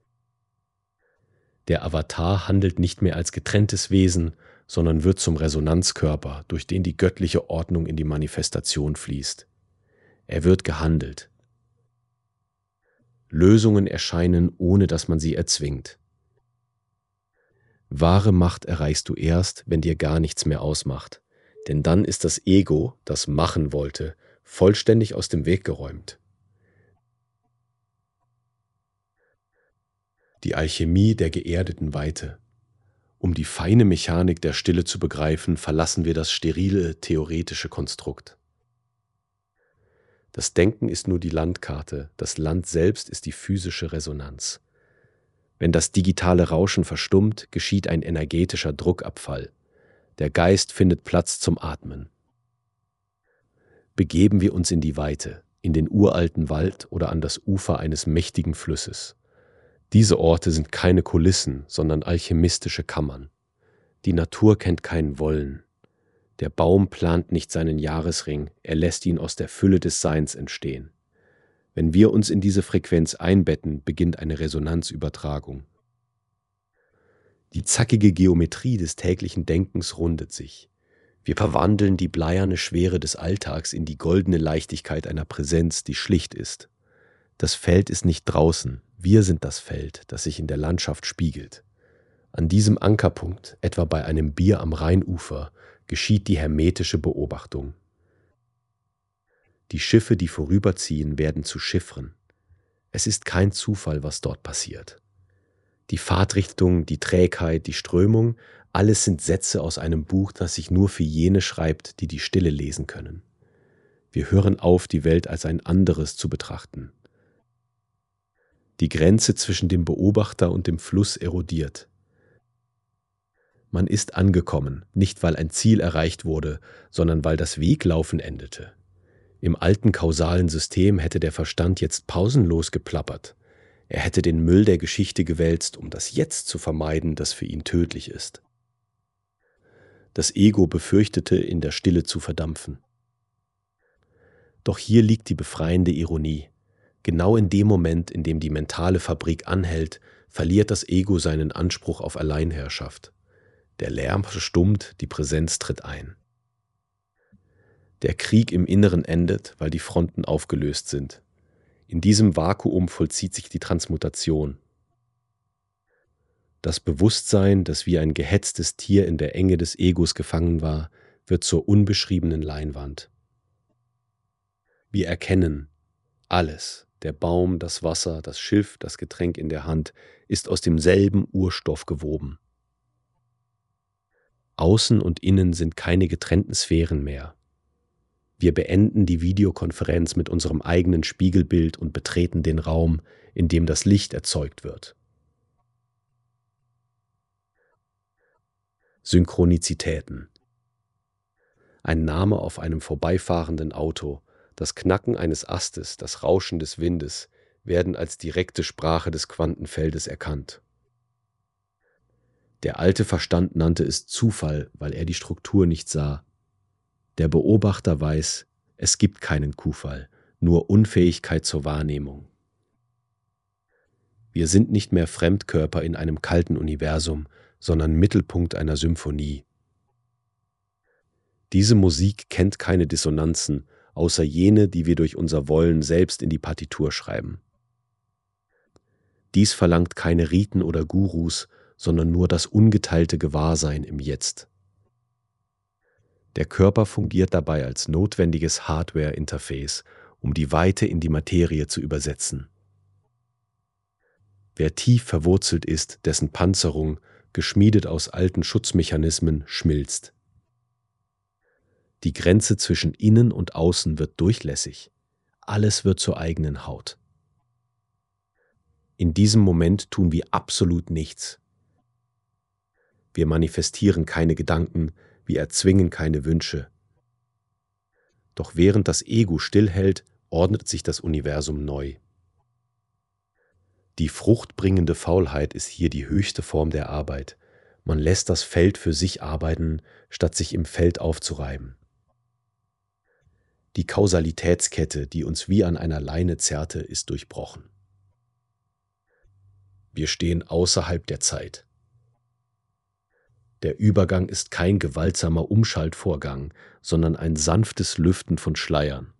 Der Avatar handelt nicht mehr als getrenntes Wesen, sondern wird zum Resonanzkörper, durch den die göttliche Ordnung in die Manifestation fließt. Er wird gehandelt. Lösungen erscheinen, ohne dass man sie erzwingt. Wahre Macht erreichst du erst, wenn dir gar nichts mehr ausmacht, denn dann ist das Ego, das machen wollte, vollständig aus dem Weg geräumt. Die Alchemie der geerdeten Weite. Um die feine Mechanik der Stille zu begreifen, verlassen wir das sterile, theoretische Konstrukt. Das Denken ist nur die Landkarte, das Land selbst ist die physische Resonanz. Wenn das digitale Rauschen verstummt, geschieht ein energetischer Druckabfall. Der Geist findet Platz zum Atmen. Begeben wir uns in die Weite, in den uralten Wald oder an das Ufer eines mächtigen Flusses. Diese Orte sind keine Kulissen, sondern alchemistische Kammern. Die Natur kennt kein Wollen. Der Baum plant nicht seinen Jahresring, er lässt ihn aus der Fülle des Seins entstehen. Wenn wir uns in diese Frequenz einbetten, beginnt eine Resonanzübertragung. Die zackige Geometrie des täglichen Denkens rundet sich. Wir verwandeln die bleierne Schwere des Alltags in die goldene Leichtigkeit einer Präsenz, die schlicht ist. Das Feld ist nicht draußen, wir sind das Feld, das sich in der Landschaft spiegelt. An diesem Ankerpunkt, etwa bei einem Bier am Rheinufer, geschieht die hermetische Beobachtung. Die Schiffe, die vorüberziehen, werden zu Chiffren. Es ist kein Zufall, was dort passiert. Die Fahrtrichtung, die Trägheit, die Strömung, alles sind Sätze aus einem Buch, das sich nur für jene schreibt, die die Stille lesen können. Wir hören auf, die Welt als ein anderes zu betrachten. Die Grenze zwischen dem Beobachter und dem Fluss erodiert. Man ist angekommen, nicht weil ein Ziel erreicht wurde, sondern weil das Weglaufen endete. Im alten kausalen System hätte der Verstand jetzt pausenlos geplappert. Er hätte den Müll der Geschichte gewälzt, um das Jetzt zu vermeiden, das für ihn tödlich ist. Das Ego befürchtete, in der Stille zu verdampfen. Doch hier liegt die befreiende Ironie. Genau in dem Moment, in dem die mentale Fabrik anhält, verliert das Ego seinen Anspruch auf Alleinherrschaft. Der Lärm verstummt, die Präsenz tritt ein. Der Krieg im Inneren endet, weil die Fronten aufgelöst sind. In diesem Vakuum vollzieht sich die Transmutation. Das Bewusstsein, das wie ein gehetztes Tier in der Enge des Egos gefangen war, wird zur unbeschriebenen Leinwand. Wir erkennen, alles, der Baum, das Wasser, das Schiff, das Getränk in der Hand, ist aus demselben Urstoff gewoben. Außen und innen sind keine getrennten Sphären mehr. Wir beenden die Videokonferenz mit unserem eigenen Spiegelbild und betreten den Raum, in dem das Licht erzeugt wird. Synchronizitäten. Ein Name auf einem vorbeifahrenden Auto, das Knacken eines Astes, das Rauschen des Windes werden als direkte Sprache des Quantenfeldes erkannt. Der alte Verstand nannte es Zufall, weil er die Struktur nicht sah. Der Beobachter weiß, es gibt keinen Zufall, nur Unfähigkeit zur Wahrnehmung. Wir sind nicht mehr Fremdkörper in einem kalten Universum, sondern Mittelpunkt einer Symphonie. Diese Musik kennt keine Dissonanzen, außer jene, die wir durch unser Wollen selbst in die Partitur schreiben. Dies verlangt keine Riten oder Gurus, sondern nur das ungeteilte Gewahrsein im Jetzt. Der Körper fungiert dabei als notwendiges Hardware-Interface, um die Weite in die Materie zu übersetzen. Wer tief verwurzelt ist, dessen Panzerung, geschmiedet aus alten Schutzmechanismen, schmilzt. Die Grenze zwischen Innen und Außen wird durchlässig. Alles wird zur eigenen Haut. In diesem Moment tun wir absolut nichts. Wir manifestieren keine Gedanken, wir erzwingen keine Wünsche. Doch während das Ego stillhält, ordnet sich das Universum neu. Die fruchtbringende Faulheit ist hier die höchste Form der Arbeit. Man lässt das Feld für sich arbeiten, statt sich im Feld aufzureiben. Die Kausalitätskette, die uns wie an einer Leine zerrte, ist durchbrochen. Wir stehen außerhalb der Zeit. Der Übergang ist kein gewaltsamer Umschaltvorgang, sondern ein sanftes Lüften von Schleiern.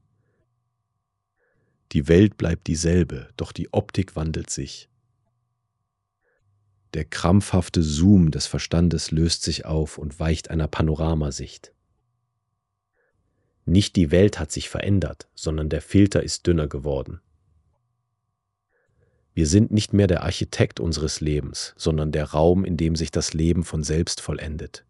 Die Welt bleibt dieselbe, doch die Optik wandelt sich. Der krampfhafte Zoom des Verstandes löst sich auf und weicht einer Panoramasicht. Nicht die Welt hat sich verändert, sondern der Filter ist dünner geworden. Wir sind nicht mehr der Architekt unseres Lebens, sondern der Raum, in dem sich das Leben von selbst vollendet.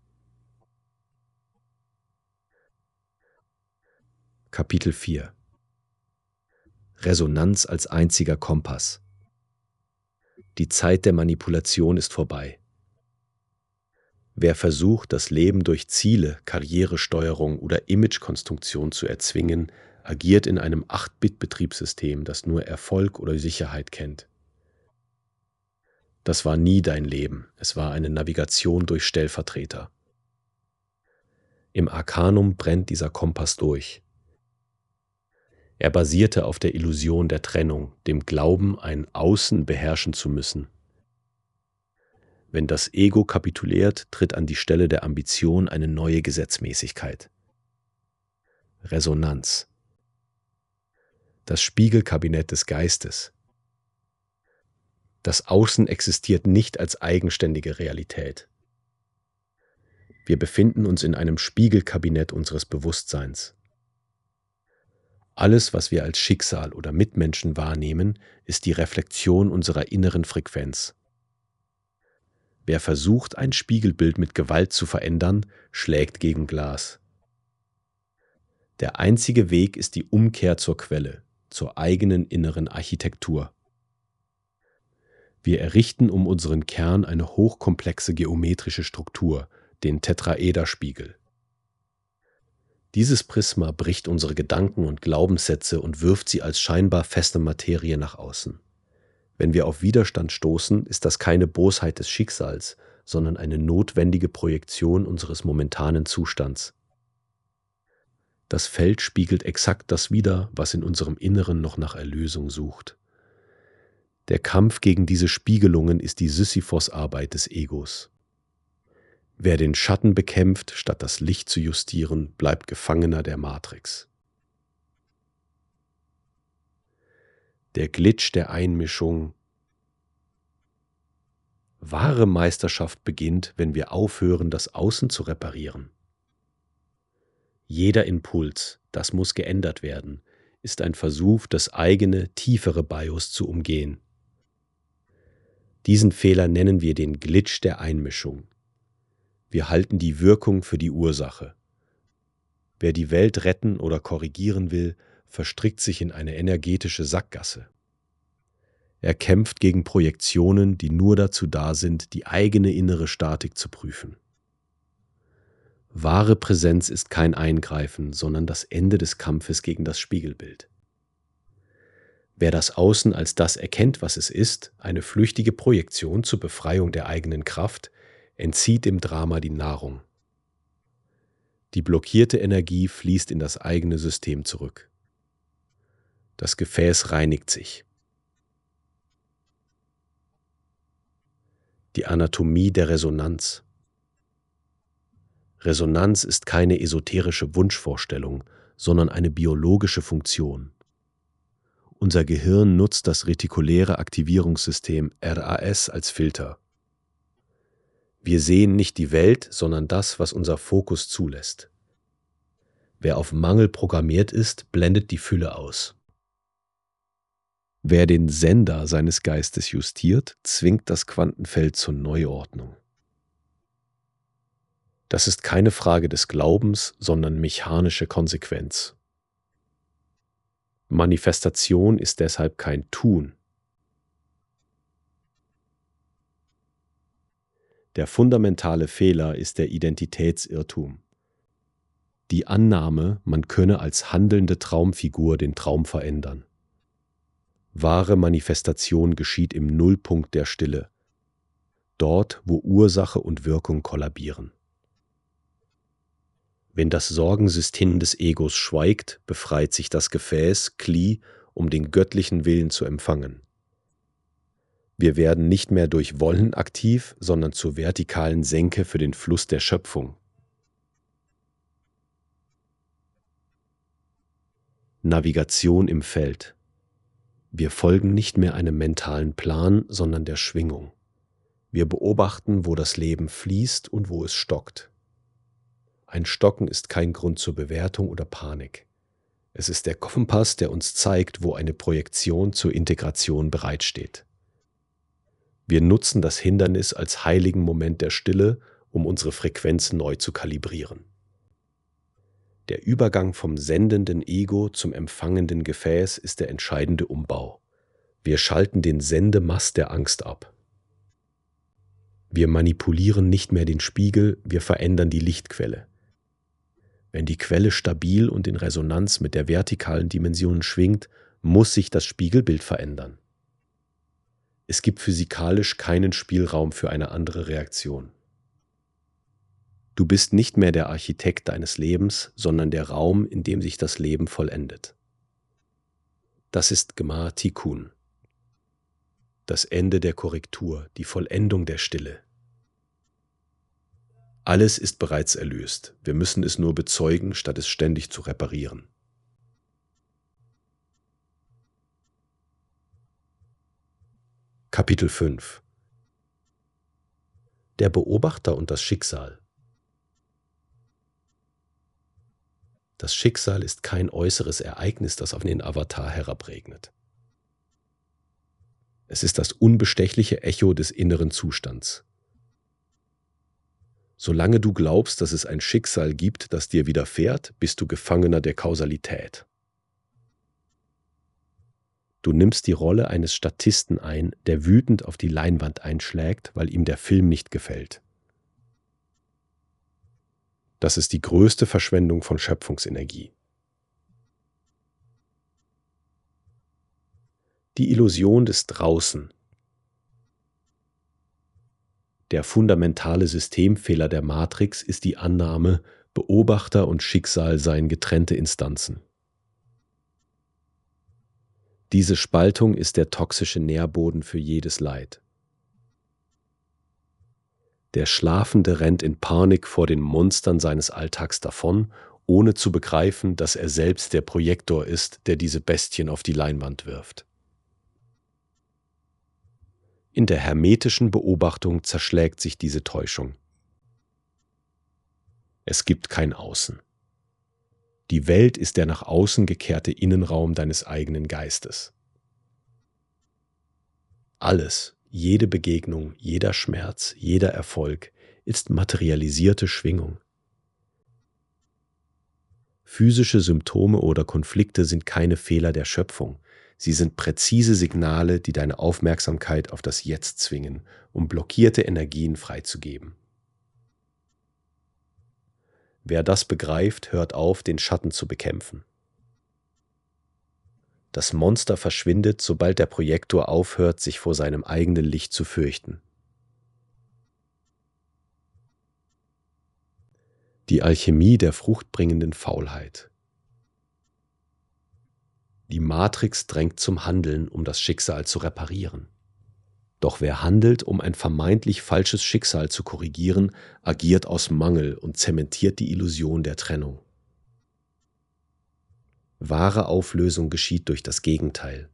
Kapitel 4 Resonanz als einziger Kompass. Die Zeit der Manipulation ist vorbei. Wer versucht, das Leben durch Ziele, Karrieresteuerung oder Imagekonstruktion zu erzwingen, agiert in einem 8-Bit-Betriebssystem, das nur Erfolg oder Sicherheit kennt. Das war nie dein Leben, es war eine Navigation durch Stellvertreter. Im Arkanum brennt dieser Kompass durch. Er basierte auf der Illusion der Trennung, dem Glauben, ein Außen beherrschen zu müssen. Wenn das Ego kapituliert, tritt an die Stelle der Ambition eine neue Gesetzmäßigkeit. Resonanz. Das Spiegelkabinett des Geistes. Das Außen existiert nicht als eigenständige Realität. Wir befinden uns in einem Spiegelkabinett unseres Bewusstseins. Alles, was wir als Schicksal oder Mitmenschen wahrnehmen, ist die Reflexion unserer inneren Frequenz. Wer versucht, ein Spiegelbild mit Gewalt zu verändern, schlägt gegen Glas. Der einzige Weg ist die Umkehr zur Quelle, zur eigenen inneren Architektur. Wir errichten um unseren Kern eine hochkomplexe geometrische Struktur, den Tetraederspiegel. Dieses Prisma bricht unsere Gedanken und Glaubenssätze und wirft sie als scheinbar feste Materie nach außen. Wenn wir auf Widerstand stoßen, ist das keine Bosheit des Schicksals, sondern eine notwendige Projektion unseres momentanen Zustands. Das Feld spiegelt exakt das wider, was in unserem Inneren noch nach Erlösung sucht. Der Kampf gegen diese Spiegelungen ist die Sisyphos-Arbeit des Egos. Wer den Schatten bekämpft, statt das Licht zu justieren, bleibt Gefangener der Matrix. Der Glitch der Einmischung. Wahre Meisterschaft beginnt, wenn wir aufhören, das Außen zu reparieren. Jeder Impuls, das muss geändert werden, ist ein Versuch, das eigene, tiefere BIOS zu umgehen. Diesen Fehler nennen wir den Glitch der Einmischung. Wir halten die Wirkung für die Ursache. Wer die Welt retten oder korrigieren will, verstrickt sich in eine energetische Sackgasse. Er kämpft gegen Projektionen, die nur dazu da sind, die eigene innere Statik zu prüfen. Wahre Präsenz ist kein Eingreifen, sondern das Ende des Kampfes gegen das Spiegelbild. Wer das Außen als das erkennt, was es ist, eine flüchtige Projektion zur Befreiung der eigenen Kraft, entzieht dem Drama die Nahrung. Die blockierte Energie fließt in das eigene System zurück. Das Gefäß reinigt sich. Die Anatomie der Resonanz. Resonanz ist keine esoterische Wunschvorstellung, sondern eine biologische Funktion. Unser Gehirn nutzt das retikuläre Aktivierungssystem RAS als Filter. Wir sehen nicht die Welt, sondern das, was unser Fokus zulässt. Wer auf Mangel programmiert ist, blendet die Fülle aus. Wer den Sender seines Geistes justiert, zwingt das Quantenfeld zur Neuordnung. Das ist keine Frage des Glaubens, sondern mechanische Konsequenz. Manifestation ist deshalb kein Tun. Der fundamentale Fehler ist der Identitätsirrtum. Die Annahme, man könne als handelnde Traumfigur den Traum verändern. Wahre Manifestation geschieht im Nullpunkt der Stille, dort, wo Ursache und Wirkung kollabieren. Wenn das Sorgensystem des Egos schweigt, befreit sich das Gefäß, Kli, um den göttlichen Willen zu empfangen. Wir werden nicht mehr durch Wollen aktiv, sondern zur vertikalen Senke für den Fluss der Schöpfung. Navigation im Feld. Wir folgen nicht mehr einem mentalen Plan, sondern der Schwingung. Wir beobachten, wo das Leben fließt und wo es stockt. Ein Stocken ist kein Grund zur Bewertung oder Panik. Es ist der Kompass, der uns zeigt, wo eine Projektion zur Integration bereitsteht. Wir nutzen das Hindernis als heiligen Moment der Stille, um unsere Frequenz neu zu kalibrieren. Der Übergang vom sendenden Ego zum empfangenden Gefäß ist der entscheidende Umbau. Wir schalten den Sendemast der Angst ab. Wir manipulieren nicht mehr den Spiegel, wir verändern die Lichtquelle. Wenn die Quelle stabil und in Resonanz mit der vertikalen Dimension schwingt, muss sich das Spiegelbild verändern. Es gibt physikalisch keinen Spielraum für eine andere Reaktion. Du bist nicht mehr der Architekt deines Lebens, sondern der Raum, in dem sich das Leben vollendet. Das ist Gma Tikkun. Das Ende der Korrektur, die Vollendung der Stille. Alles ist bereits erlöst, wir müssen es nur bezeugen, statt es ständig zu reparieren. Kapitel 5 Der Beobachter und das Schicksal. Das Schicksal ist kein äußeres Ereignis, das auf den Avatar herabregnet. Es ist das unbestechliche Echo des inneren Zustands. Solange du glaubst, dass es ein Schicksal gibt, das dir widerfährt, bist du Gefangener der Kausalität. Du nimmst die Rolle eines Statisten ein, der wütend auf die Leinwand einschlägt, weil ihm der Film nicht gefällt. Das ist die größte Verschwendung von Schöpfungsenergie. Die Illusion des Draußen. Der fundamentale Systemfehler der Matrix ist die Annahme, Beobachter und Schicksal seien getrennte Instanzen. Diese Spaltung ist der toxische Nährboden für jedes Leid. Der Schlafende rennt in Panik vor den Monstern seines Alltags davon, ohne zu begreifen, dass er selbst der Projektor ist, der diese Bestien auf die Leinwand wirft. In der hermetischen Beobachtung zerschlägt sich diese Täuschung. Es gibt kein Außen. Die Welt ist der nach außen gekehrte Innenraum deines eigenen Geistes. Alles, jede Begegnung, jeder Schmerz, jeder Erfolg ist materialisierte Schwingung. Physische Symptome oder Konflikte sind keine Fehler der Schöpfung. Sie sind präzise Signale, die deine Aufmerksamkeit auf das Jetzt zwingen, um blockierte Energien freizugeben. Wer das begreift, hört auf, den Schatten zu bekämpfen. Das Monster verschwindet, sobald der Projektor aufhört, sich vor seinem eigenen Licht zu fürchten. Die Alchemie der fruchtbringenden Faulheit. Die Matrix drängt zum Handeln, um das Schicksal zu reparieren. Doch wer handelt, um ein vermeintlich falsches Schicksal zu korrigieren, agiert aus Mangel und zementiert die Illusion der Trennung. Wahre Auflösung geschieht durch das Gegenteil.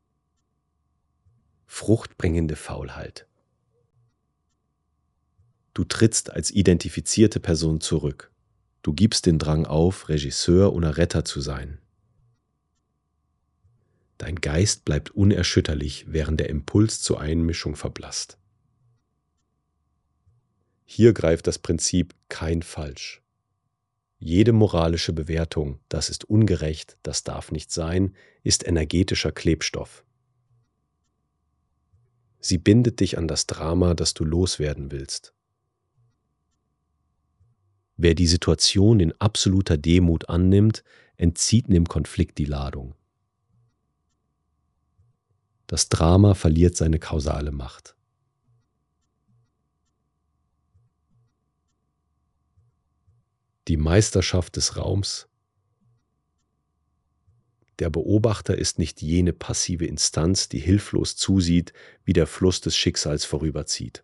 Fruchtbringende Faulheit. Du trittst als identifizierte Person zurück. Du gibst den Drang auf, Regisseur oder Retter zu sein. Dein Geist bleibt unerschütterlich, während der Impuls zur Einmischung verblasst. Hier greift das Prinzip kein Falsch. Jede moralische Bewertung, das ist ungerecht, das darf nicht sein, ist energetischer Klebstoff. Sie bindet dich an das Drama, das du loswerden willst. Wer die Situation in absoluter Demut annimmt, entzieht dem Konflikt die Ladung. Das Drama verliert seine kausale Macht. Die Meisterschaft des Raums. Der Beobachter ist nicht jene passive Instanz, die hilflos zusieht, wie der Fluss des Schicksals vorüberzieht.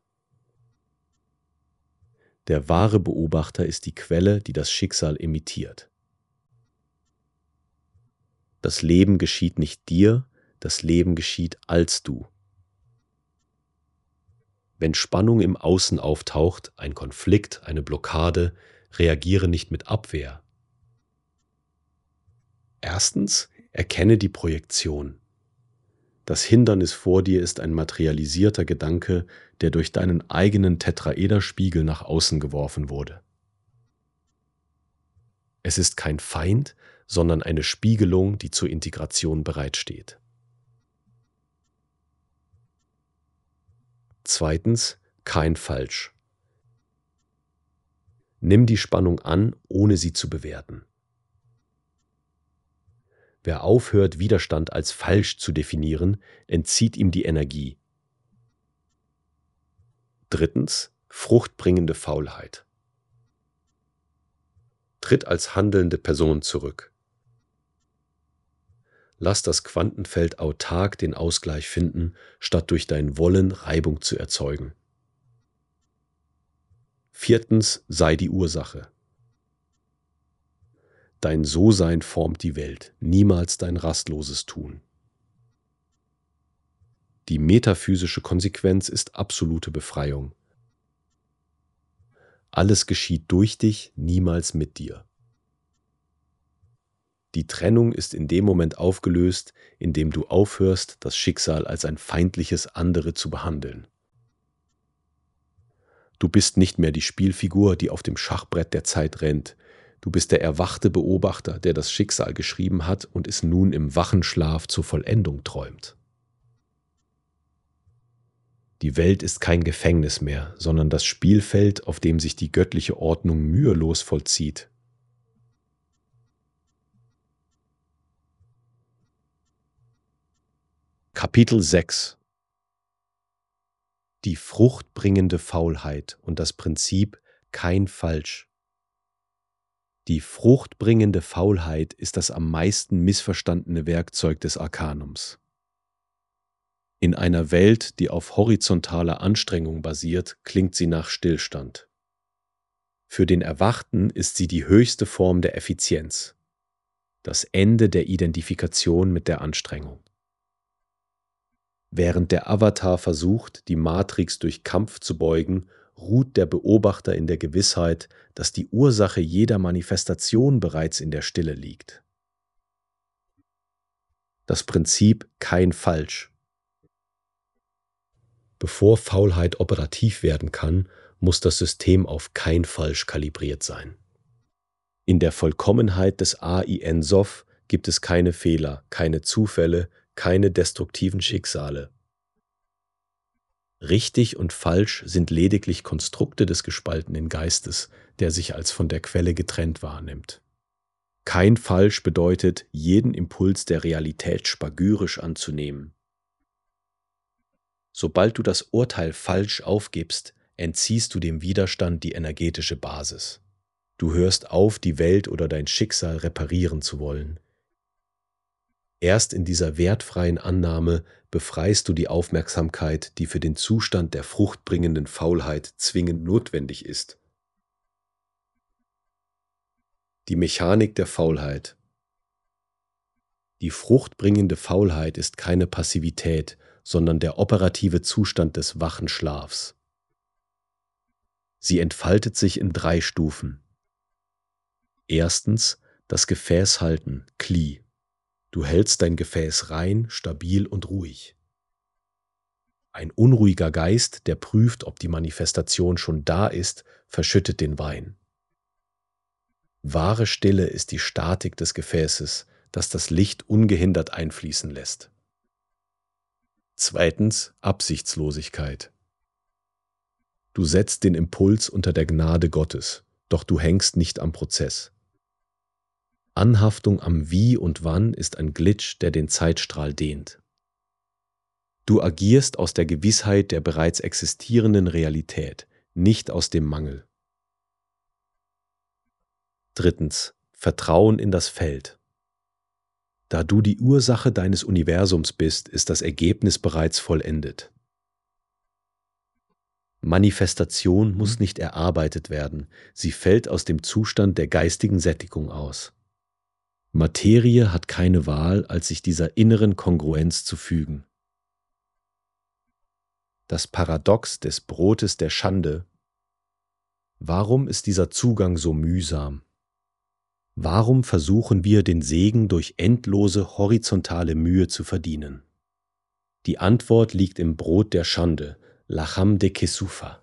Der wahre Beobachter ist die Quelle, die das Schicksal imitiert. Das Leben geschieht nicht dir, das Leben geschieht als du. Wenn Spannung im Außen auftaucht, ein Konflikt, eine Blockade, reagiere nicht mit Abwehr. Erstens, erkenne die Projektion. Das Hindernis vor dir ist ein materialisierter Gedanke, der durch deinen eigenen Tetraederspiegel nach außen geworfen wurde. Es ist kein Feind, sondern eine Spiegelung, die zur Integration bereitsteht. Zweitens, kein Falsch. Nimm die Spannung an, ohne sie zu bewerten. Wer aufhört, Widerstand als falsch zu definieren, entzieht ihm die Energie. Drittens, fruchtbringende Faulheit. Tritt als handelnde Person zurück. Lass das Quantenfeld autark den Ausgleich finden, statt durch dein Wollen Reibung zu erzeugen. Viertens, sei die Ursache. Dein So-Sein formt die Welt, niemals dein rastloses Tun. Die metaphysische Konsequenz ist absolute Befreiung. Alles geschieht durch dich, niemals mit dir. Die Trennung ist in dem Moment aufgelöst, in dem du aufhörst, das Schicksal als ein feindliches andere zu behandeln. Du bist nicht mehr die Spielfigur, die auf dem Schachbrett der Zeit rennt. Du bist der erwachte Beobachter, der das Schicksal geschrieben hat und es nun im wachen Schlaf zur Vollendung träumt. Die Welt ist kein Gefängnis mehr, sondern das Spielfeld, auf dem sich die göttliche Ordnung mühelos vollzieht. Kapitel 6: Die fruchtbringende Faulheit und das Prinzip kein Falsch. Die fruchtbringende Faulheit ist das am meisten missverstandene Werkzeug des Arkanums. In einer Welt, die auf horizontaler Anstrengung basiert, klingt sie nach Stillstand. Für den Erwachten ist sie die höchste Form der Effizienz, das Ende der Identifikation mit der Anstrengung. Während der Avatar versucht, die Matrix durch Kampf zu beugen, ruht der Beobachter in der Gewissheit, dass die Ursache jeder Manifestation bereits in der Stille liegt. Das Prinzip kein Falsch. Bevor Faulheit operativ werden kann, muss das System auf kein Falsch kalibriert sein. In der Vollkommenheit des AIN Sof gibt es keine Fehler, keine Zufälle, keine destruktiven Schicksale. Richtig und falsch sind lediglich Konstrukte des gespaltenen Geistes, der sich als von der Quelle getrennt wahrnimmt. Kein Falsch bedeutet, jeden Impuls der Realität spagyrisch anzunehmen. Sobald du das Urteil falsch aufgibst, entziehst du dem Widerstand die energetische Basis. Du hörst auf, die Welt oder dein Schicksal reparieren zu wollen. Erst in dieser wertfreien Annahme befreist du die Aufmerksamkeit, die für den Zustand der fruchtbringenden Faulheit zwingend notwendig ist. Die Mechanik der Faulheit. Die fruchtbringende Faulheit ist keine Passivität, sondern der operative Zustand des wachen Schlafs. Sie entfaltet sich in 3 Stufen. Erstens, das Gefäß halten, Kli. Du hältst dein Gefäß rein, stabil und ruhig. Ein unruhiger Geist, der prüft, ob die Manifestation schon da ist, verschüttet den Wein. Wahre Stille ist die Statik des Gefäßes, das das Licht ungehindert einfließen lässt. Zweitens, Absichtslosigkeit. Du setzt den Impuls unter der Gnade Gottes, doch du hängst nicht am Prozess. Anhaftung am Wie und Wann ist ein Glitch, der den Zeitstrahl dehnt. Du agierst aus der Gewissheit der bereits existierenden Realität, nicht aus dem Mangel. Drittens, Vertrauen in das Feld. Da du die Ursache deines Universums bist, ist das Ergebnis bereits vollendet. Manifestation muss nicht erarbeitet werden, sie fällt aus dem Zustand der geistigen Sättigung aus. Materie hat keine Wahl, als sich dieser inneren Kongruenz zu fügen. Das Paradox des Brotes der Schande. Warum ist dieser Zugang so mühsam? Warum versuchen wir, den Segen durch endlose horizontale Mühe zu verdienen? Die Antwort liegt im Brot der Schande, Lacham de Kesufa.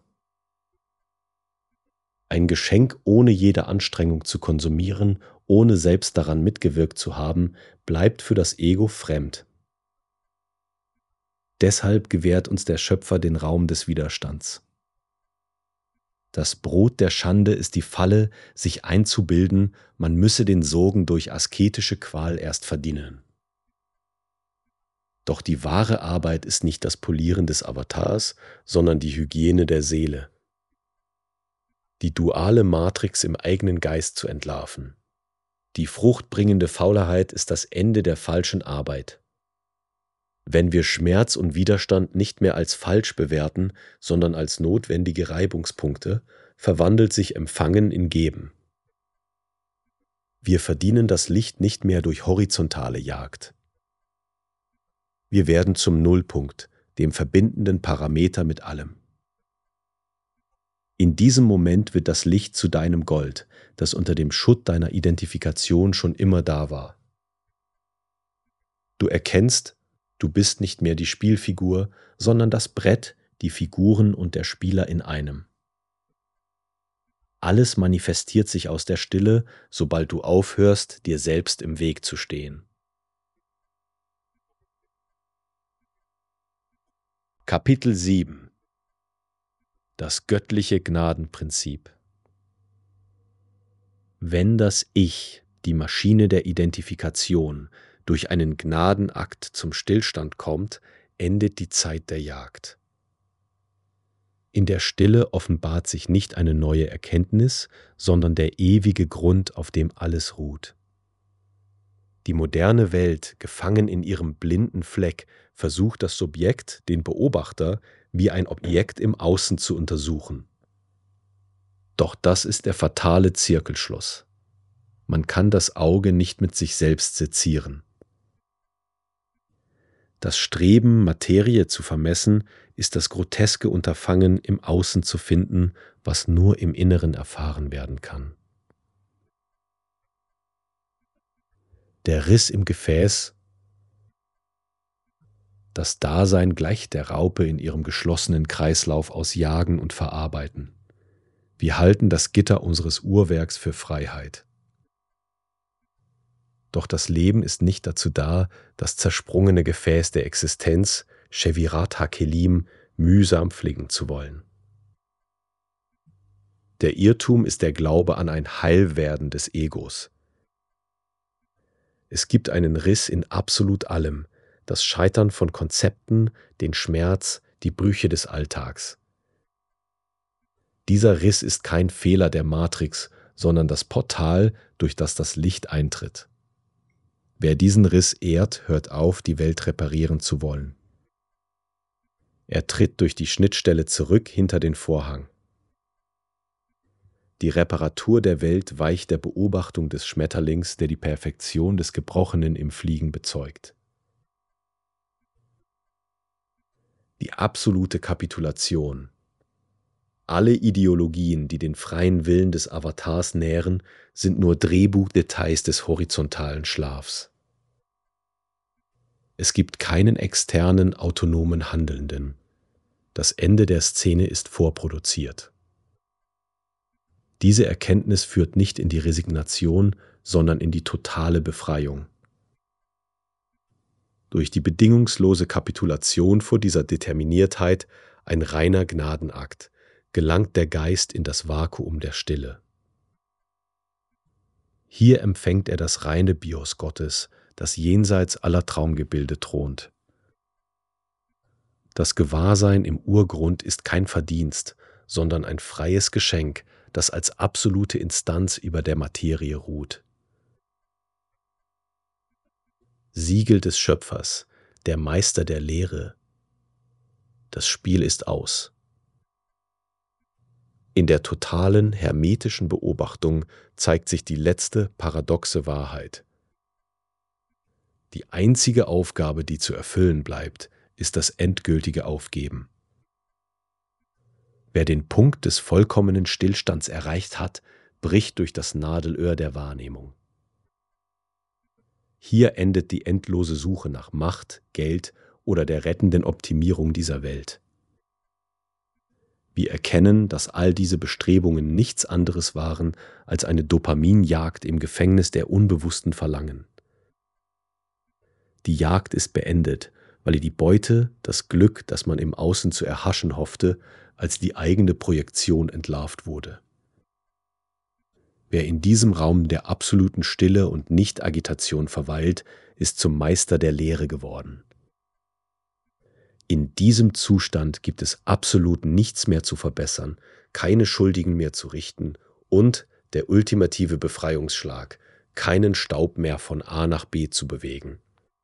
Ein Geschenk ohne jede Anstrengung zu konsumieren, ohne selbst daran mitgewirkt zu haben, bleibt für das Ego fremd. Deshalb gewährt uns der Schöpfer den Raum des Widerstands. Das Brot der Schande ist die Falle, sich einzubilden, man müsse den Sorgen durch asketische Qual erst verdienen. Doch die wahre Arbeit ist nicht das Polieren des Avatars, sondern die Hygiene der Seele. Die duale Matrix im eigenen Geist zu entlarven. Die fruchtbringende Faulheit ist das Ende der falschen Arbeit. Wenn wir Schmerz und Widerstand nicht mehr als falsch bewerten, sondern als notwendige Reibungspunkte, verwandelt sich Empfangen in Geben. Wir verdienen das Licht nicht mehr durch horizontale Jagd. Wir werden zum Nullpunkt, dem verbindenden Parameter mit allem. In diesem Moment wird das Licht zu deinem Gold, das unter dem Schutt deiner Identifikation schon immer da war. Du erkennst, du bist nicht mehr die Spielfigur, sondern das Brett, die Figuren und der Spieler in einem. Alles manifestiert sich aus der Stille, sobald du aufhörst, dir selbst im Weg zu stehen. Kapitel 7 – Das göttliche Gnadenprinzip. Wenn das Ich, die Maschine der Identifikation, durch einen Gnadenakt zum Stillstand kommt, endet die Zeit der Jagd. In der Stille offenbart sich nicht eine neue Erkenntnis, sondern der ewige Grund, auf dem alles ruht. Die moderne Welt, gefangen in ihrem blinden Fleck, versucht das Subjekt, den Beobachter, wie ein Objekt im Außen zu untersuchen. Doch das ist der fatale Zirkelschluss. Man kann das Auge nicht mit sich selbst sezieren. Das Streben, Materie zu vermessen, ist das groteske Unterfangen, im Außen zu finden, was nur im Inneren erfahren werden kann. Der Riss im Gefäß, das Dasein gleicht der Raupe in ihrem geschlossenen Kreislauf aus Jagen und Verarbeiten. Wir halten das Gitter unseres Uhrwerks für Freiheit. Doch das Leben ist nicht dazu da, das zersprungene Gefäß der Existenz, Shevirat HaKelim, mühsam pflegen zu wollen. Der Irrtum ist der Glaube an ein Heilwerden des Egos. Es gibt einen Riss in absolut allem, das Scheitern von Konzepten, den Schmerz, die Brüche des Alltags. Dieser Riss ist kein Fehler der Matrix, sondern das Portal, durch das das Licht eintritt. Wer diesen Riss ehrt, hört auf, die Welt reparieren zu wollen. Er tritt durch die Schnittstelle zurück hinter den Vorhang. Die Reparatur der Welt weicht der Beobachtung des Schmetterlings, der die Perfektion des Gebrochenen im Fliegen bezeugt. Die absolute Kapitulation. Alle Ideologien, die den freien Willen des Avatars nähren, sind nur Drehbuchdetails des horizontalen Schlafs. Es gibt keinen externen, autonomen Handelnden. Das Ende der Szene ist vorproduziert. Diese Erkenntnis führt nicht in die Resignation, sondern in die totale Befreiung. Durch die bedingungslose Kapitulation vor dieser Determiniertheit, ein reiner Gnadenakt, gelangt der Geist in das Vakuum der Stille. Hier empfängt er das reine Bios Gottes, das jenseits aller Traumgebilde thront. Das Gewahrsein im Urgrund ist kein Verdienst, sondern ein freies Geschenk, das als absolute Instanz über der Materie ruht. Siegel des Schöpfers, der Meister der Lehre. Das Spiel ist aus. In der totalen, hermetischen Beobachtung zeigt sich die letzte, paradoxe Wahrheit. Die einzige Aufgabe, die zu erfüllen bleibt, ist das endgültige Aufgeben. Wer den Punkt des vollkommenen Stillstands erreicht hat, bricht durch das Nadelöhr der Wahrnehmung. Hier endet die endlose Suche nach Macht, Geld oder der rettenden Optimierung dieser Welt. Wir erkennen, dass all diese Bestrebungen nichts anderes waren als eine Dopaminjagd im Gefängnis der unbewussten Verlangen. Die Jagd ist beendet, weil die Beute, das Glück, das man im Außen zu erhaschen hoffte, als die eigene Projektion entlarvt wurde. Wer in diesem Raum der absoluten Stille und Nicht-Agitation verweilt, ist zum Meister der Lehre geworden. In diesem Zustand gibt es absolut nichts mehr zu verbessern, keine Schuldigen mehr zu richten und der ultimative Befreiungsschlag, keinen Staub mehr von A nach B zu bewegen.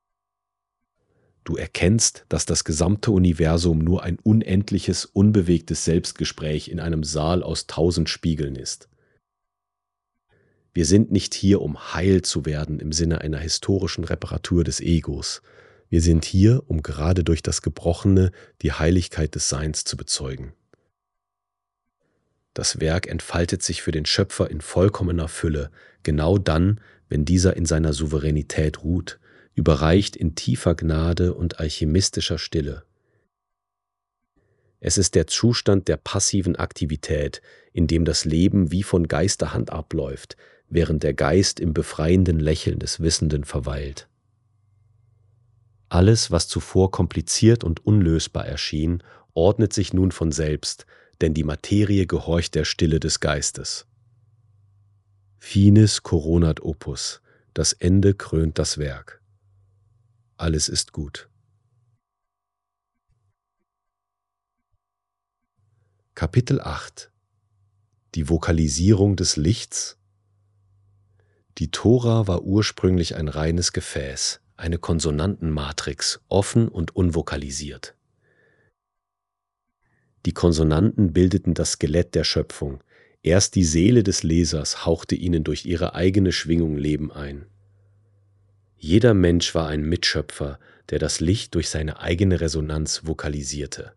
Du erkennst, dass das gesamte Universum nur ein unendliches, unbewegtes Selbstgespräch in einem Saal aus 1000 Spiegeln ist. Wir sind nicht hier, um heil zu werden im Sinne einer historischen Reparatur des Egos. Wir sind hier, um gerade durch das Gebrochene die Heiligkeit des Seins zu bezeugen. Das Werk entfaltet sich für den Schöpfer in vollkommener Fülle, genau dann, wenn dieser in seiner Souveränität ruht, überreicht in tiefer Gnade und alchemistischer Stille. Es ist der Zustand der passiven Aktivität, in dem das Leben wie von Geisterhand abläuft, während der Geist im befreienden Lächeln des Wissenden verweilt. Alles, was zuvor kompliziert und unlösbar erschien, ordnet sich nun von selbst, denn die Materie gehorcht der Stille des Geistes. Finis coronat opus, das Ende krönt das Werk. Alles ist gut. Kapitel 8 – Die Vokalisierung des Lichts. Die Tora war ursprünglich ein reines Gefäß, eine Konsonantenmatrix, offen und unvokalisiert. Die Konsonanten bildeten das Skelett der Schöpfung. Erst die Seele des Lesers hauchte ihnen durch ihre eigene Schwingung Leben ein. Jeder Mensch war ein Mitschöpfer, der das Licht durch seine eigene Resonanz vokalisierte.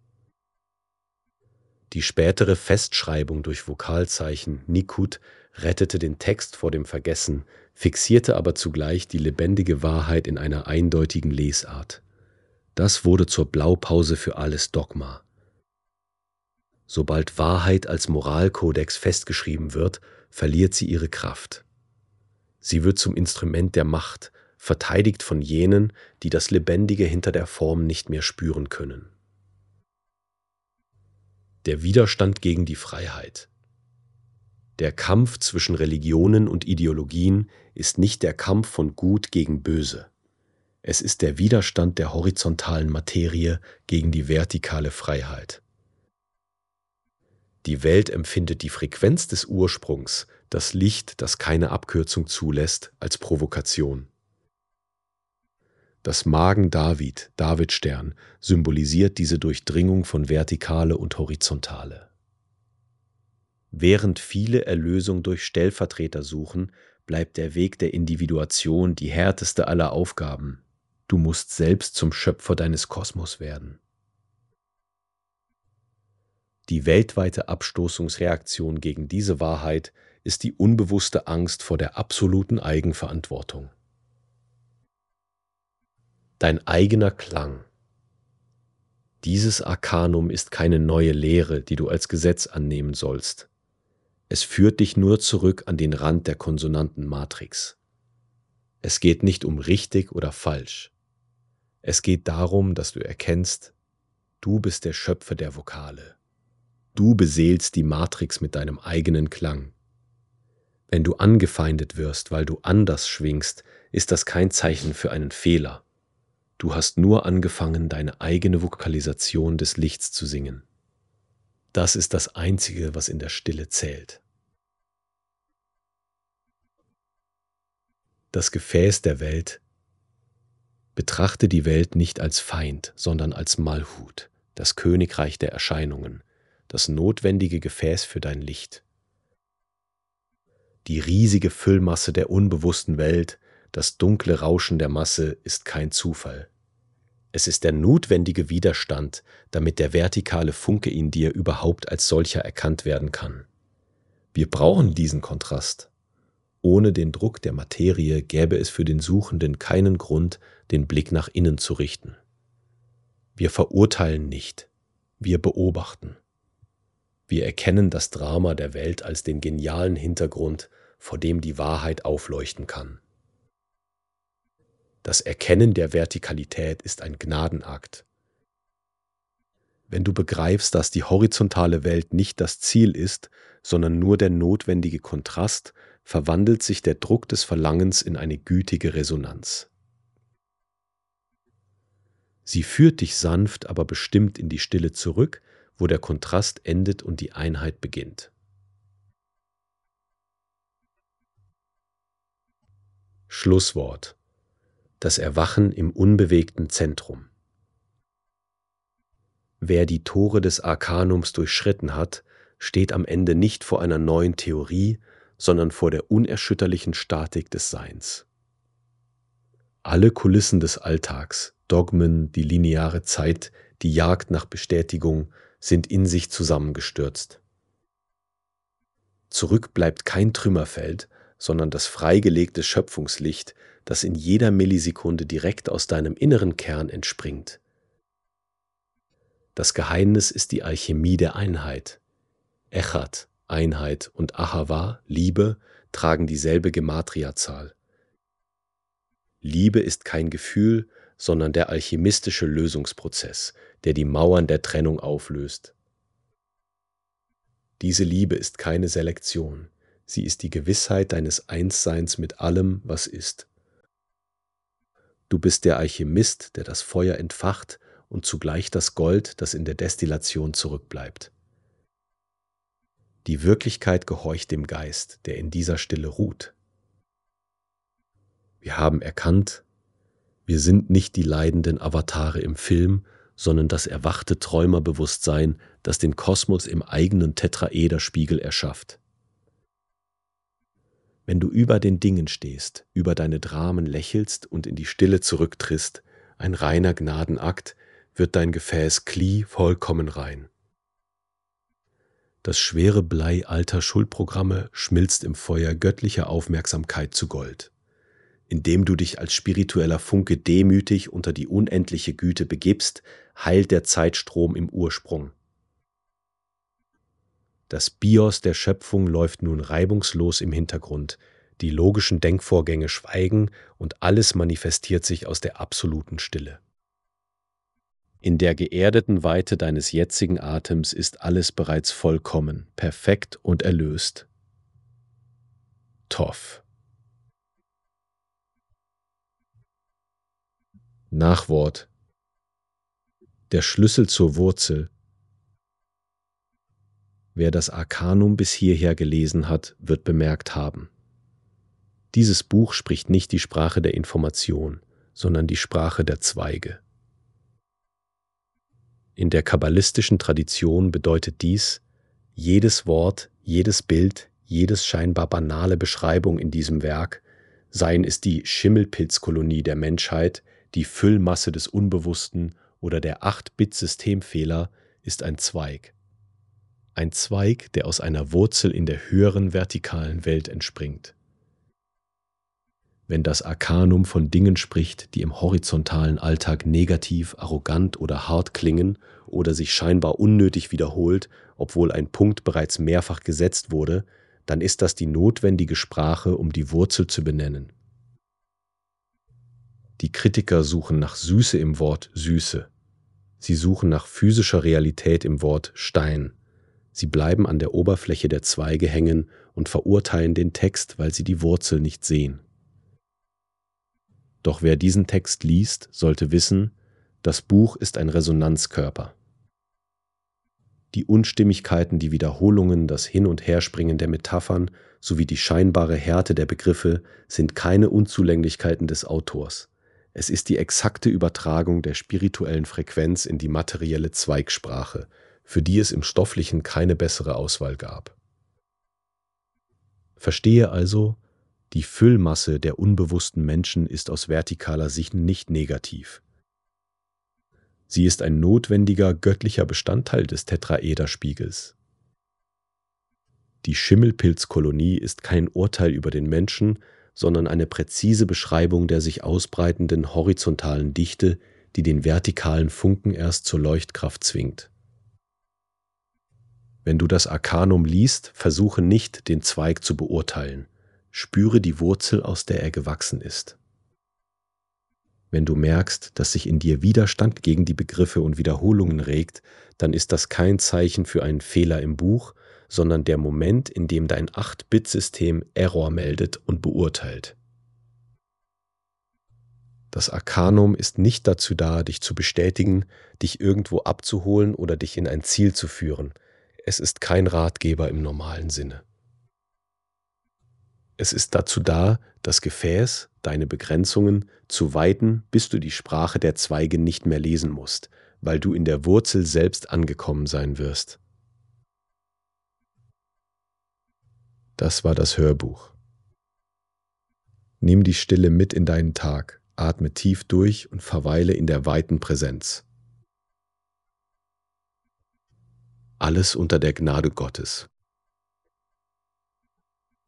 Die spätere Festschreibung durch Vokalzeichen Nikud rettete den Text vor dem Vergessen, fixierte aber zugleich die lebendige Wahrheit in einer eindeutigen Lesart. Das wurde zur Blaupause für alles Dogma. Sobald Wahrheit als Moralkodex festgeschrieben wird, verliert sie ihre Kraft. Sie wird zum Instrument der Macht, verteidigt von jenen, die das Lebendige hinter der Form nicht mehr spüren können. Der Widerstand gegen die Freiheit. Der Kampf zwischen Religionen und Ideologien ist nicht der Kampf von Gut gegen Böse. Es ist der Widerstand der horizontalen Materie gegen die vertikale Freiheit. Die Welt empfindet die Frequenz des Ursprungs, das Licht, das keine Abkürzung zulässt, als Provokation. Das Magen-David, Davidstern, symbolisiert diese Durchdringung von Vertikale und Horizontale. Während viele Erlösung durch Stellvertreter suchen, bleibt der Weg der Individuation die härteste aller Aufgaben. Du musst selbst zum Schöpfer deines Kosmos werden. Die weltweite Abstoßungsreaktion gegen diese Wahrheit ist die unbewusste Angst vor der absoluten Eigenverantwortung. Dein eigener Klang. Dieses Arkanum ist keine neue Lehre, die du als Gesetz annehmen sollst. Es führt dich nur zurück an den Rand der Konsonantenmatrix. Es geht nicht um richtig oder falsch. Es geht darum, dass du erkennst, du bist der Schöpfer der Vokale. Du beseelst die Matrix mit deinem eigenen Klang. Wenn du angefeindet wirst, weil du anders schwingst, ist das kein Zeichen für einen Fehler. Du hast nur angefangen, deine eigene Vokalisation des Lichts zu singen. Das ist das Einzige, was in der Stille zählt. Das Gefäß der Welt. Betrachte die Welt nicht als Feind, sondern als Malhut, das Königreich der Erscheinungen, das notwendige Gefäß für dein Licht. Die riesige Füllmasse der unbewussten Welt, das dunkle Rauschen der Masse ist kein Zufall. Es ist der notwendige Widerstand, damit der vertikale Funke in dir überhaupt als solcher erkannt werden kann. Wir brauchen diesen Kontrast. Ohne den Druck der Materie gäbe es für den Suchenden keinen Grund, den Blick nach innen zu richten. Wir verurteilen nicht, wir beobachten. Wir erkennen das Drama der Welt als den genialen Hintergrund, vor dem die Wahrheit aufleuchten kann. Das Erkennen der Vertikalität ist ein Gnadenakt. Wenn du begreifst, dass die horizontale Welt nicht das Ziel ist, sondern nur der notwendige Kontrast, verwandelt sich der Druck des Verlangens in eine gütige Resonanz. Sie führt dich sanft, aber bestimmt in die Stille zurück, wo der Kontrast endet und die Einheit beginnt. Schlusswort. Das Erwachen im unbewegten Zentrum. Wer die Tore des Arkanums durchschritten hat, steht am Ende nicht vor einer neuen Theorie, sondern vor der unerschütterlichen Statik des Seins. Alle Kulissen des Alltags, Dogmen, die lineare Zeit, die Jagd nach Bestätigung, sind in sich zusammengestürzt. Zurück bleibt kein Trümmerfeld, sondern das freigelegte Schöpfungslicht, das in jeder Millisekunde direkt aus deinem inneren Kern entspringt. Das Geheimnis ist die Alchemie der Einheit. Echad, Einheit, und Ahava, Liebe, tragen dieselbe Gematria-Zahl. Liebe ist kein Gefühl, sondern der alchemistische Lösungsprozess, der die Mauern der Trennung auflöst. Diese Liebe ist keine Selektion, sie ist die Gewissheit deines Einsseins mit allem, was ist. Du bist der Alchemist, der das Feuer entfacht und zugleich das Gold, das in der Destillation zurückbleibt. Die Wirklichkeit gehorcht dem Geist, der in dieser Stille ruht. Wir haben erkannt, wir sind nicht die leidenden Avatare im Film, sondern das erwachte Träumerbewusstsein, das den Kosmos im eigenen Tetraederspiegel erschafft. Wenn du über den Dingen stehst, über deine Dramen lächelst und in die Stille zurücktrittst, ein reiner Gnadenakt, wird dein Gefäß Kli vollkommen rein. Das schwere Blei alter Schuldprogramme schmilzt im Feuer göttlicher Aufmerksamkeit zu Gold. Indem du dich als spiritueller Funke demütig unter die unendliche Güte begibst, heilt der Zeitstrom im Ursprung. Das BIOS der Schöpfung läuft nun reibungslos im Hintergrund, die logischen Denkvorgänge schweigen und alles manifestiert sich aus der absoluten Stille. In der geerdeten Weite deines jetzigen Atems ist alles bereits vollkommen, perfekt und erlöst. Tov. Nachwort. Der Schlüssel zur Wurzel. Wer das Arkanum bis hierher gelesen hat, wird bemerkt haben: Dieses Buch spricht nicht die Sprache der Information, sondern die Sprache der Zweige. In der kabbalistischen Tradition bedeutet dies, jedes Wort, jedes Bild, jedes scheinbar banale Beschreibung in diesem Werk, seien es die Schimmelpilzkolonie der Menschheit, die Füllmasse des Unbewussten oder der 8-Bit-Systemfehler, ist ein Zweig. Ein Zweig, der aus einer Wurzel in der höheren vertikalen Welt entspringt. Wenn das Arkanum von Dingen spricht, die im horizontalen Alltag negativ, arrogant oder hart klingen oder sich scheinbar unnötig wiederholt, obwohl ein Punkt bereits mehrfach gesetzt wurde, dann ist das die notwendige Sprache, um die Wurzel zu benennen. Die Kritiker suchen nach Süße im Wort Süße. Sie suchen nach physischer Realität im Wort Stein. Sie bleiben an der Oberfläche der Zweige hängen und verurteilen den Text, weil sie die Wurzel nicht sehen. Doch wer diesen Text liest, sollte wissen, das Buch ist ein Resonanzkörper. Die Unstimmigkeiten, die Wiederholungen, das Hin- und Herspringen der Metaphern sowie die scheinbare Härte der Begriffe sind keine Unzulänglichkeiten des Autors. Es ist die exakte Übertragung der spirituellen Frequenz in die materielle Zweigsprache, für die es im Stofflichen keine bessere Auswahl gab. Verstehe also, die Füllmasse der unbewussten Menschen ist aus vertikaler Sicht nicht negativ. Sie ist ein notwendiger göttlicher Bestandteil des Tetraederspiegels. Die Schimmelpilzkolonie ist kein Urteil über den Menschen, sondern eine präzise Beschreibung der sich ausbreitenden horizontalen Dichte, die den vertikalen Funken erst zur Leuchtkraft zwingt. Wenn du das Arkanum liest, versuche nicht, den Zweig zu beurteilen. Spüre die Wurzel, aus der er gewachsen ist. Wenn du merkst, dass sich in dir Widerstand gegen die Begriffe und Wiederholungen regt, dann ist das kein Zeichen für einen Fehler im Buch, sondern der Moment, in dem dein 8-Bit-System Error meldet und beurteilt. Das Arkanum ist nicht dazu da, dich zu bestätigen, dich irgendwo abzuholen oder dich in ein Ziel zu führen. Es ist kein Ratgeber im normalen Sinne. Es ist dazu da, das Gefäß, deine Begrenzungen, zu weiten, bis du die Sprache der Zweige nicht mehr lesen musst, weil du in der Wurzel selbst angekommen sein wirst. Das war das Hörbuch. Nimm die Stille mit in deinen Tag, atme tief durch und verweile in der weiten Präsenz. Alles unter der Gnade Gottes.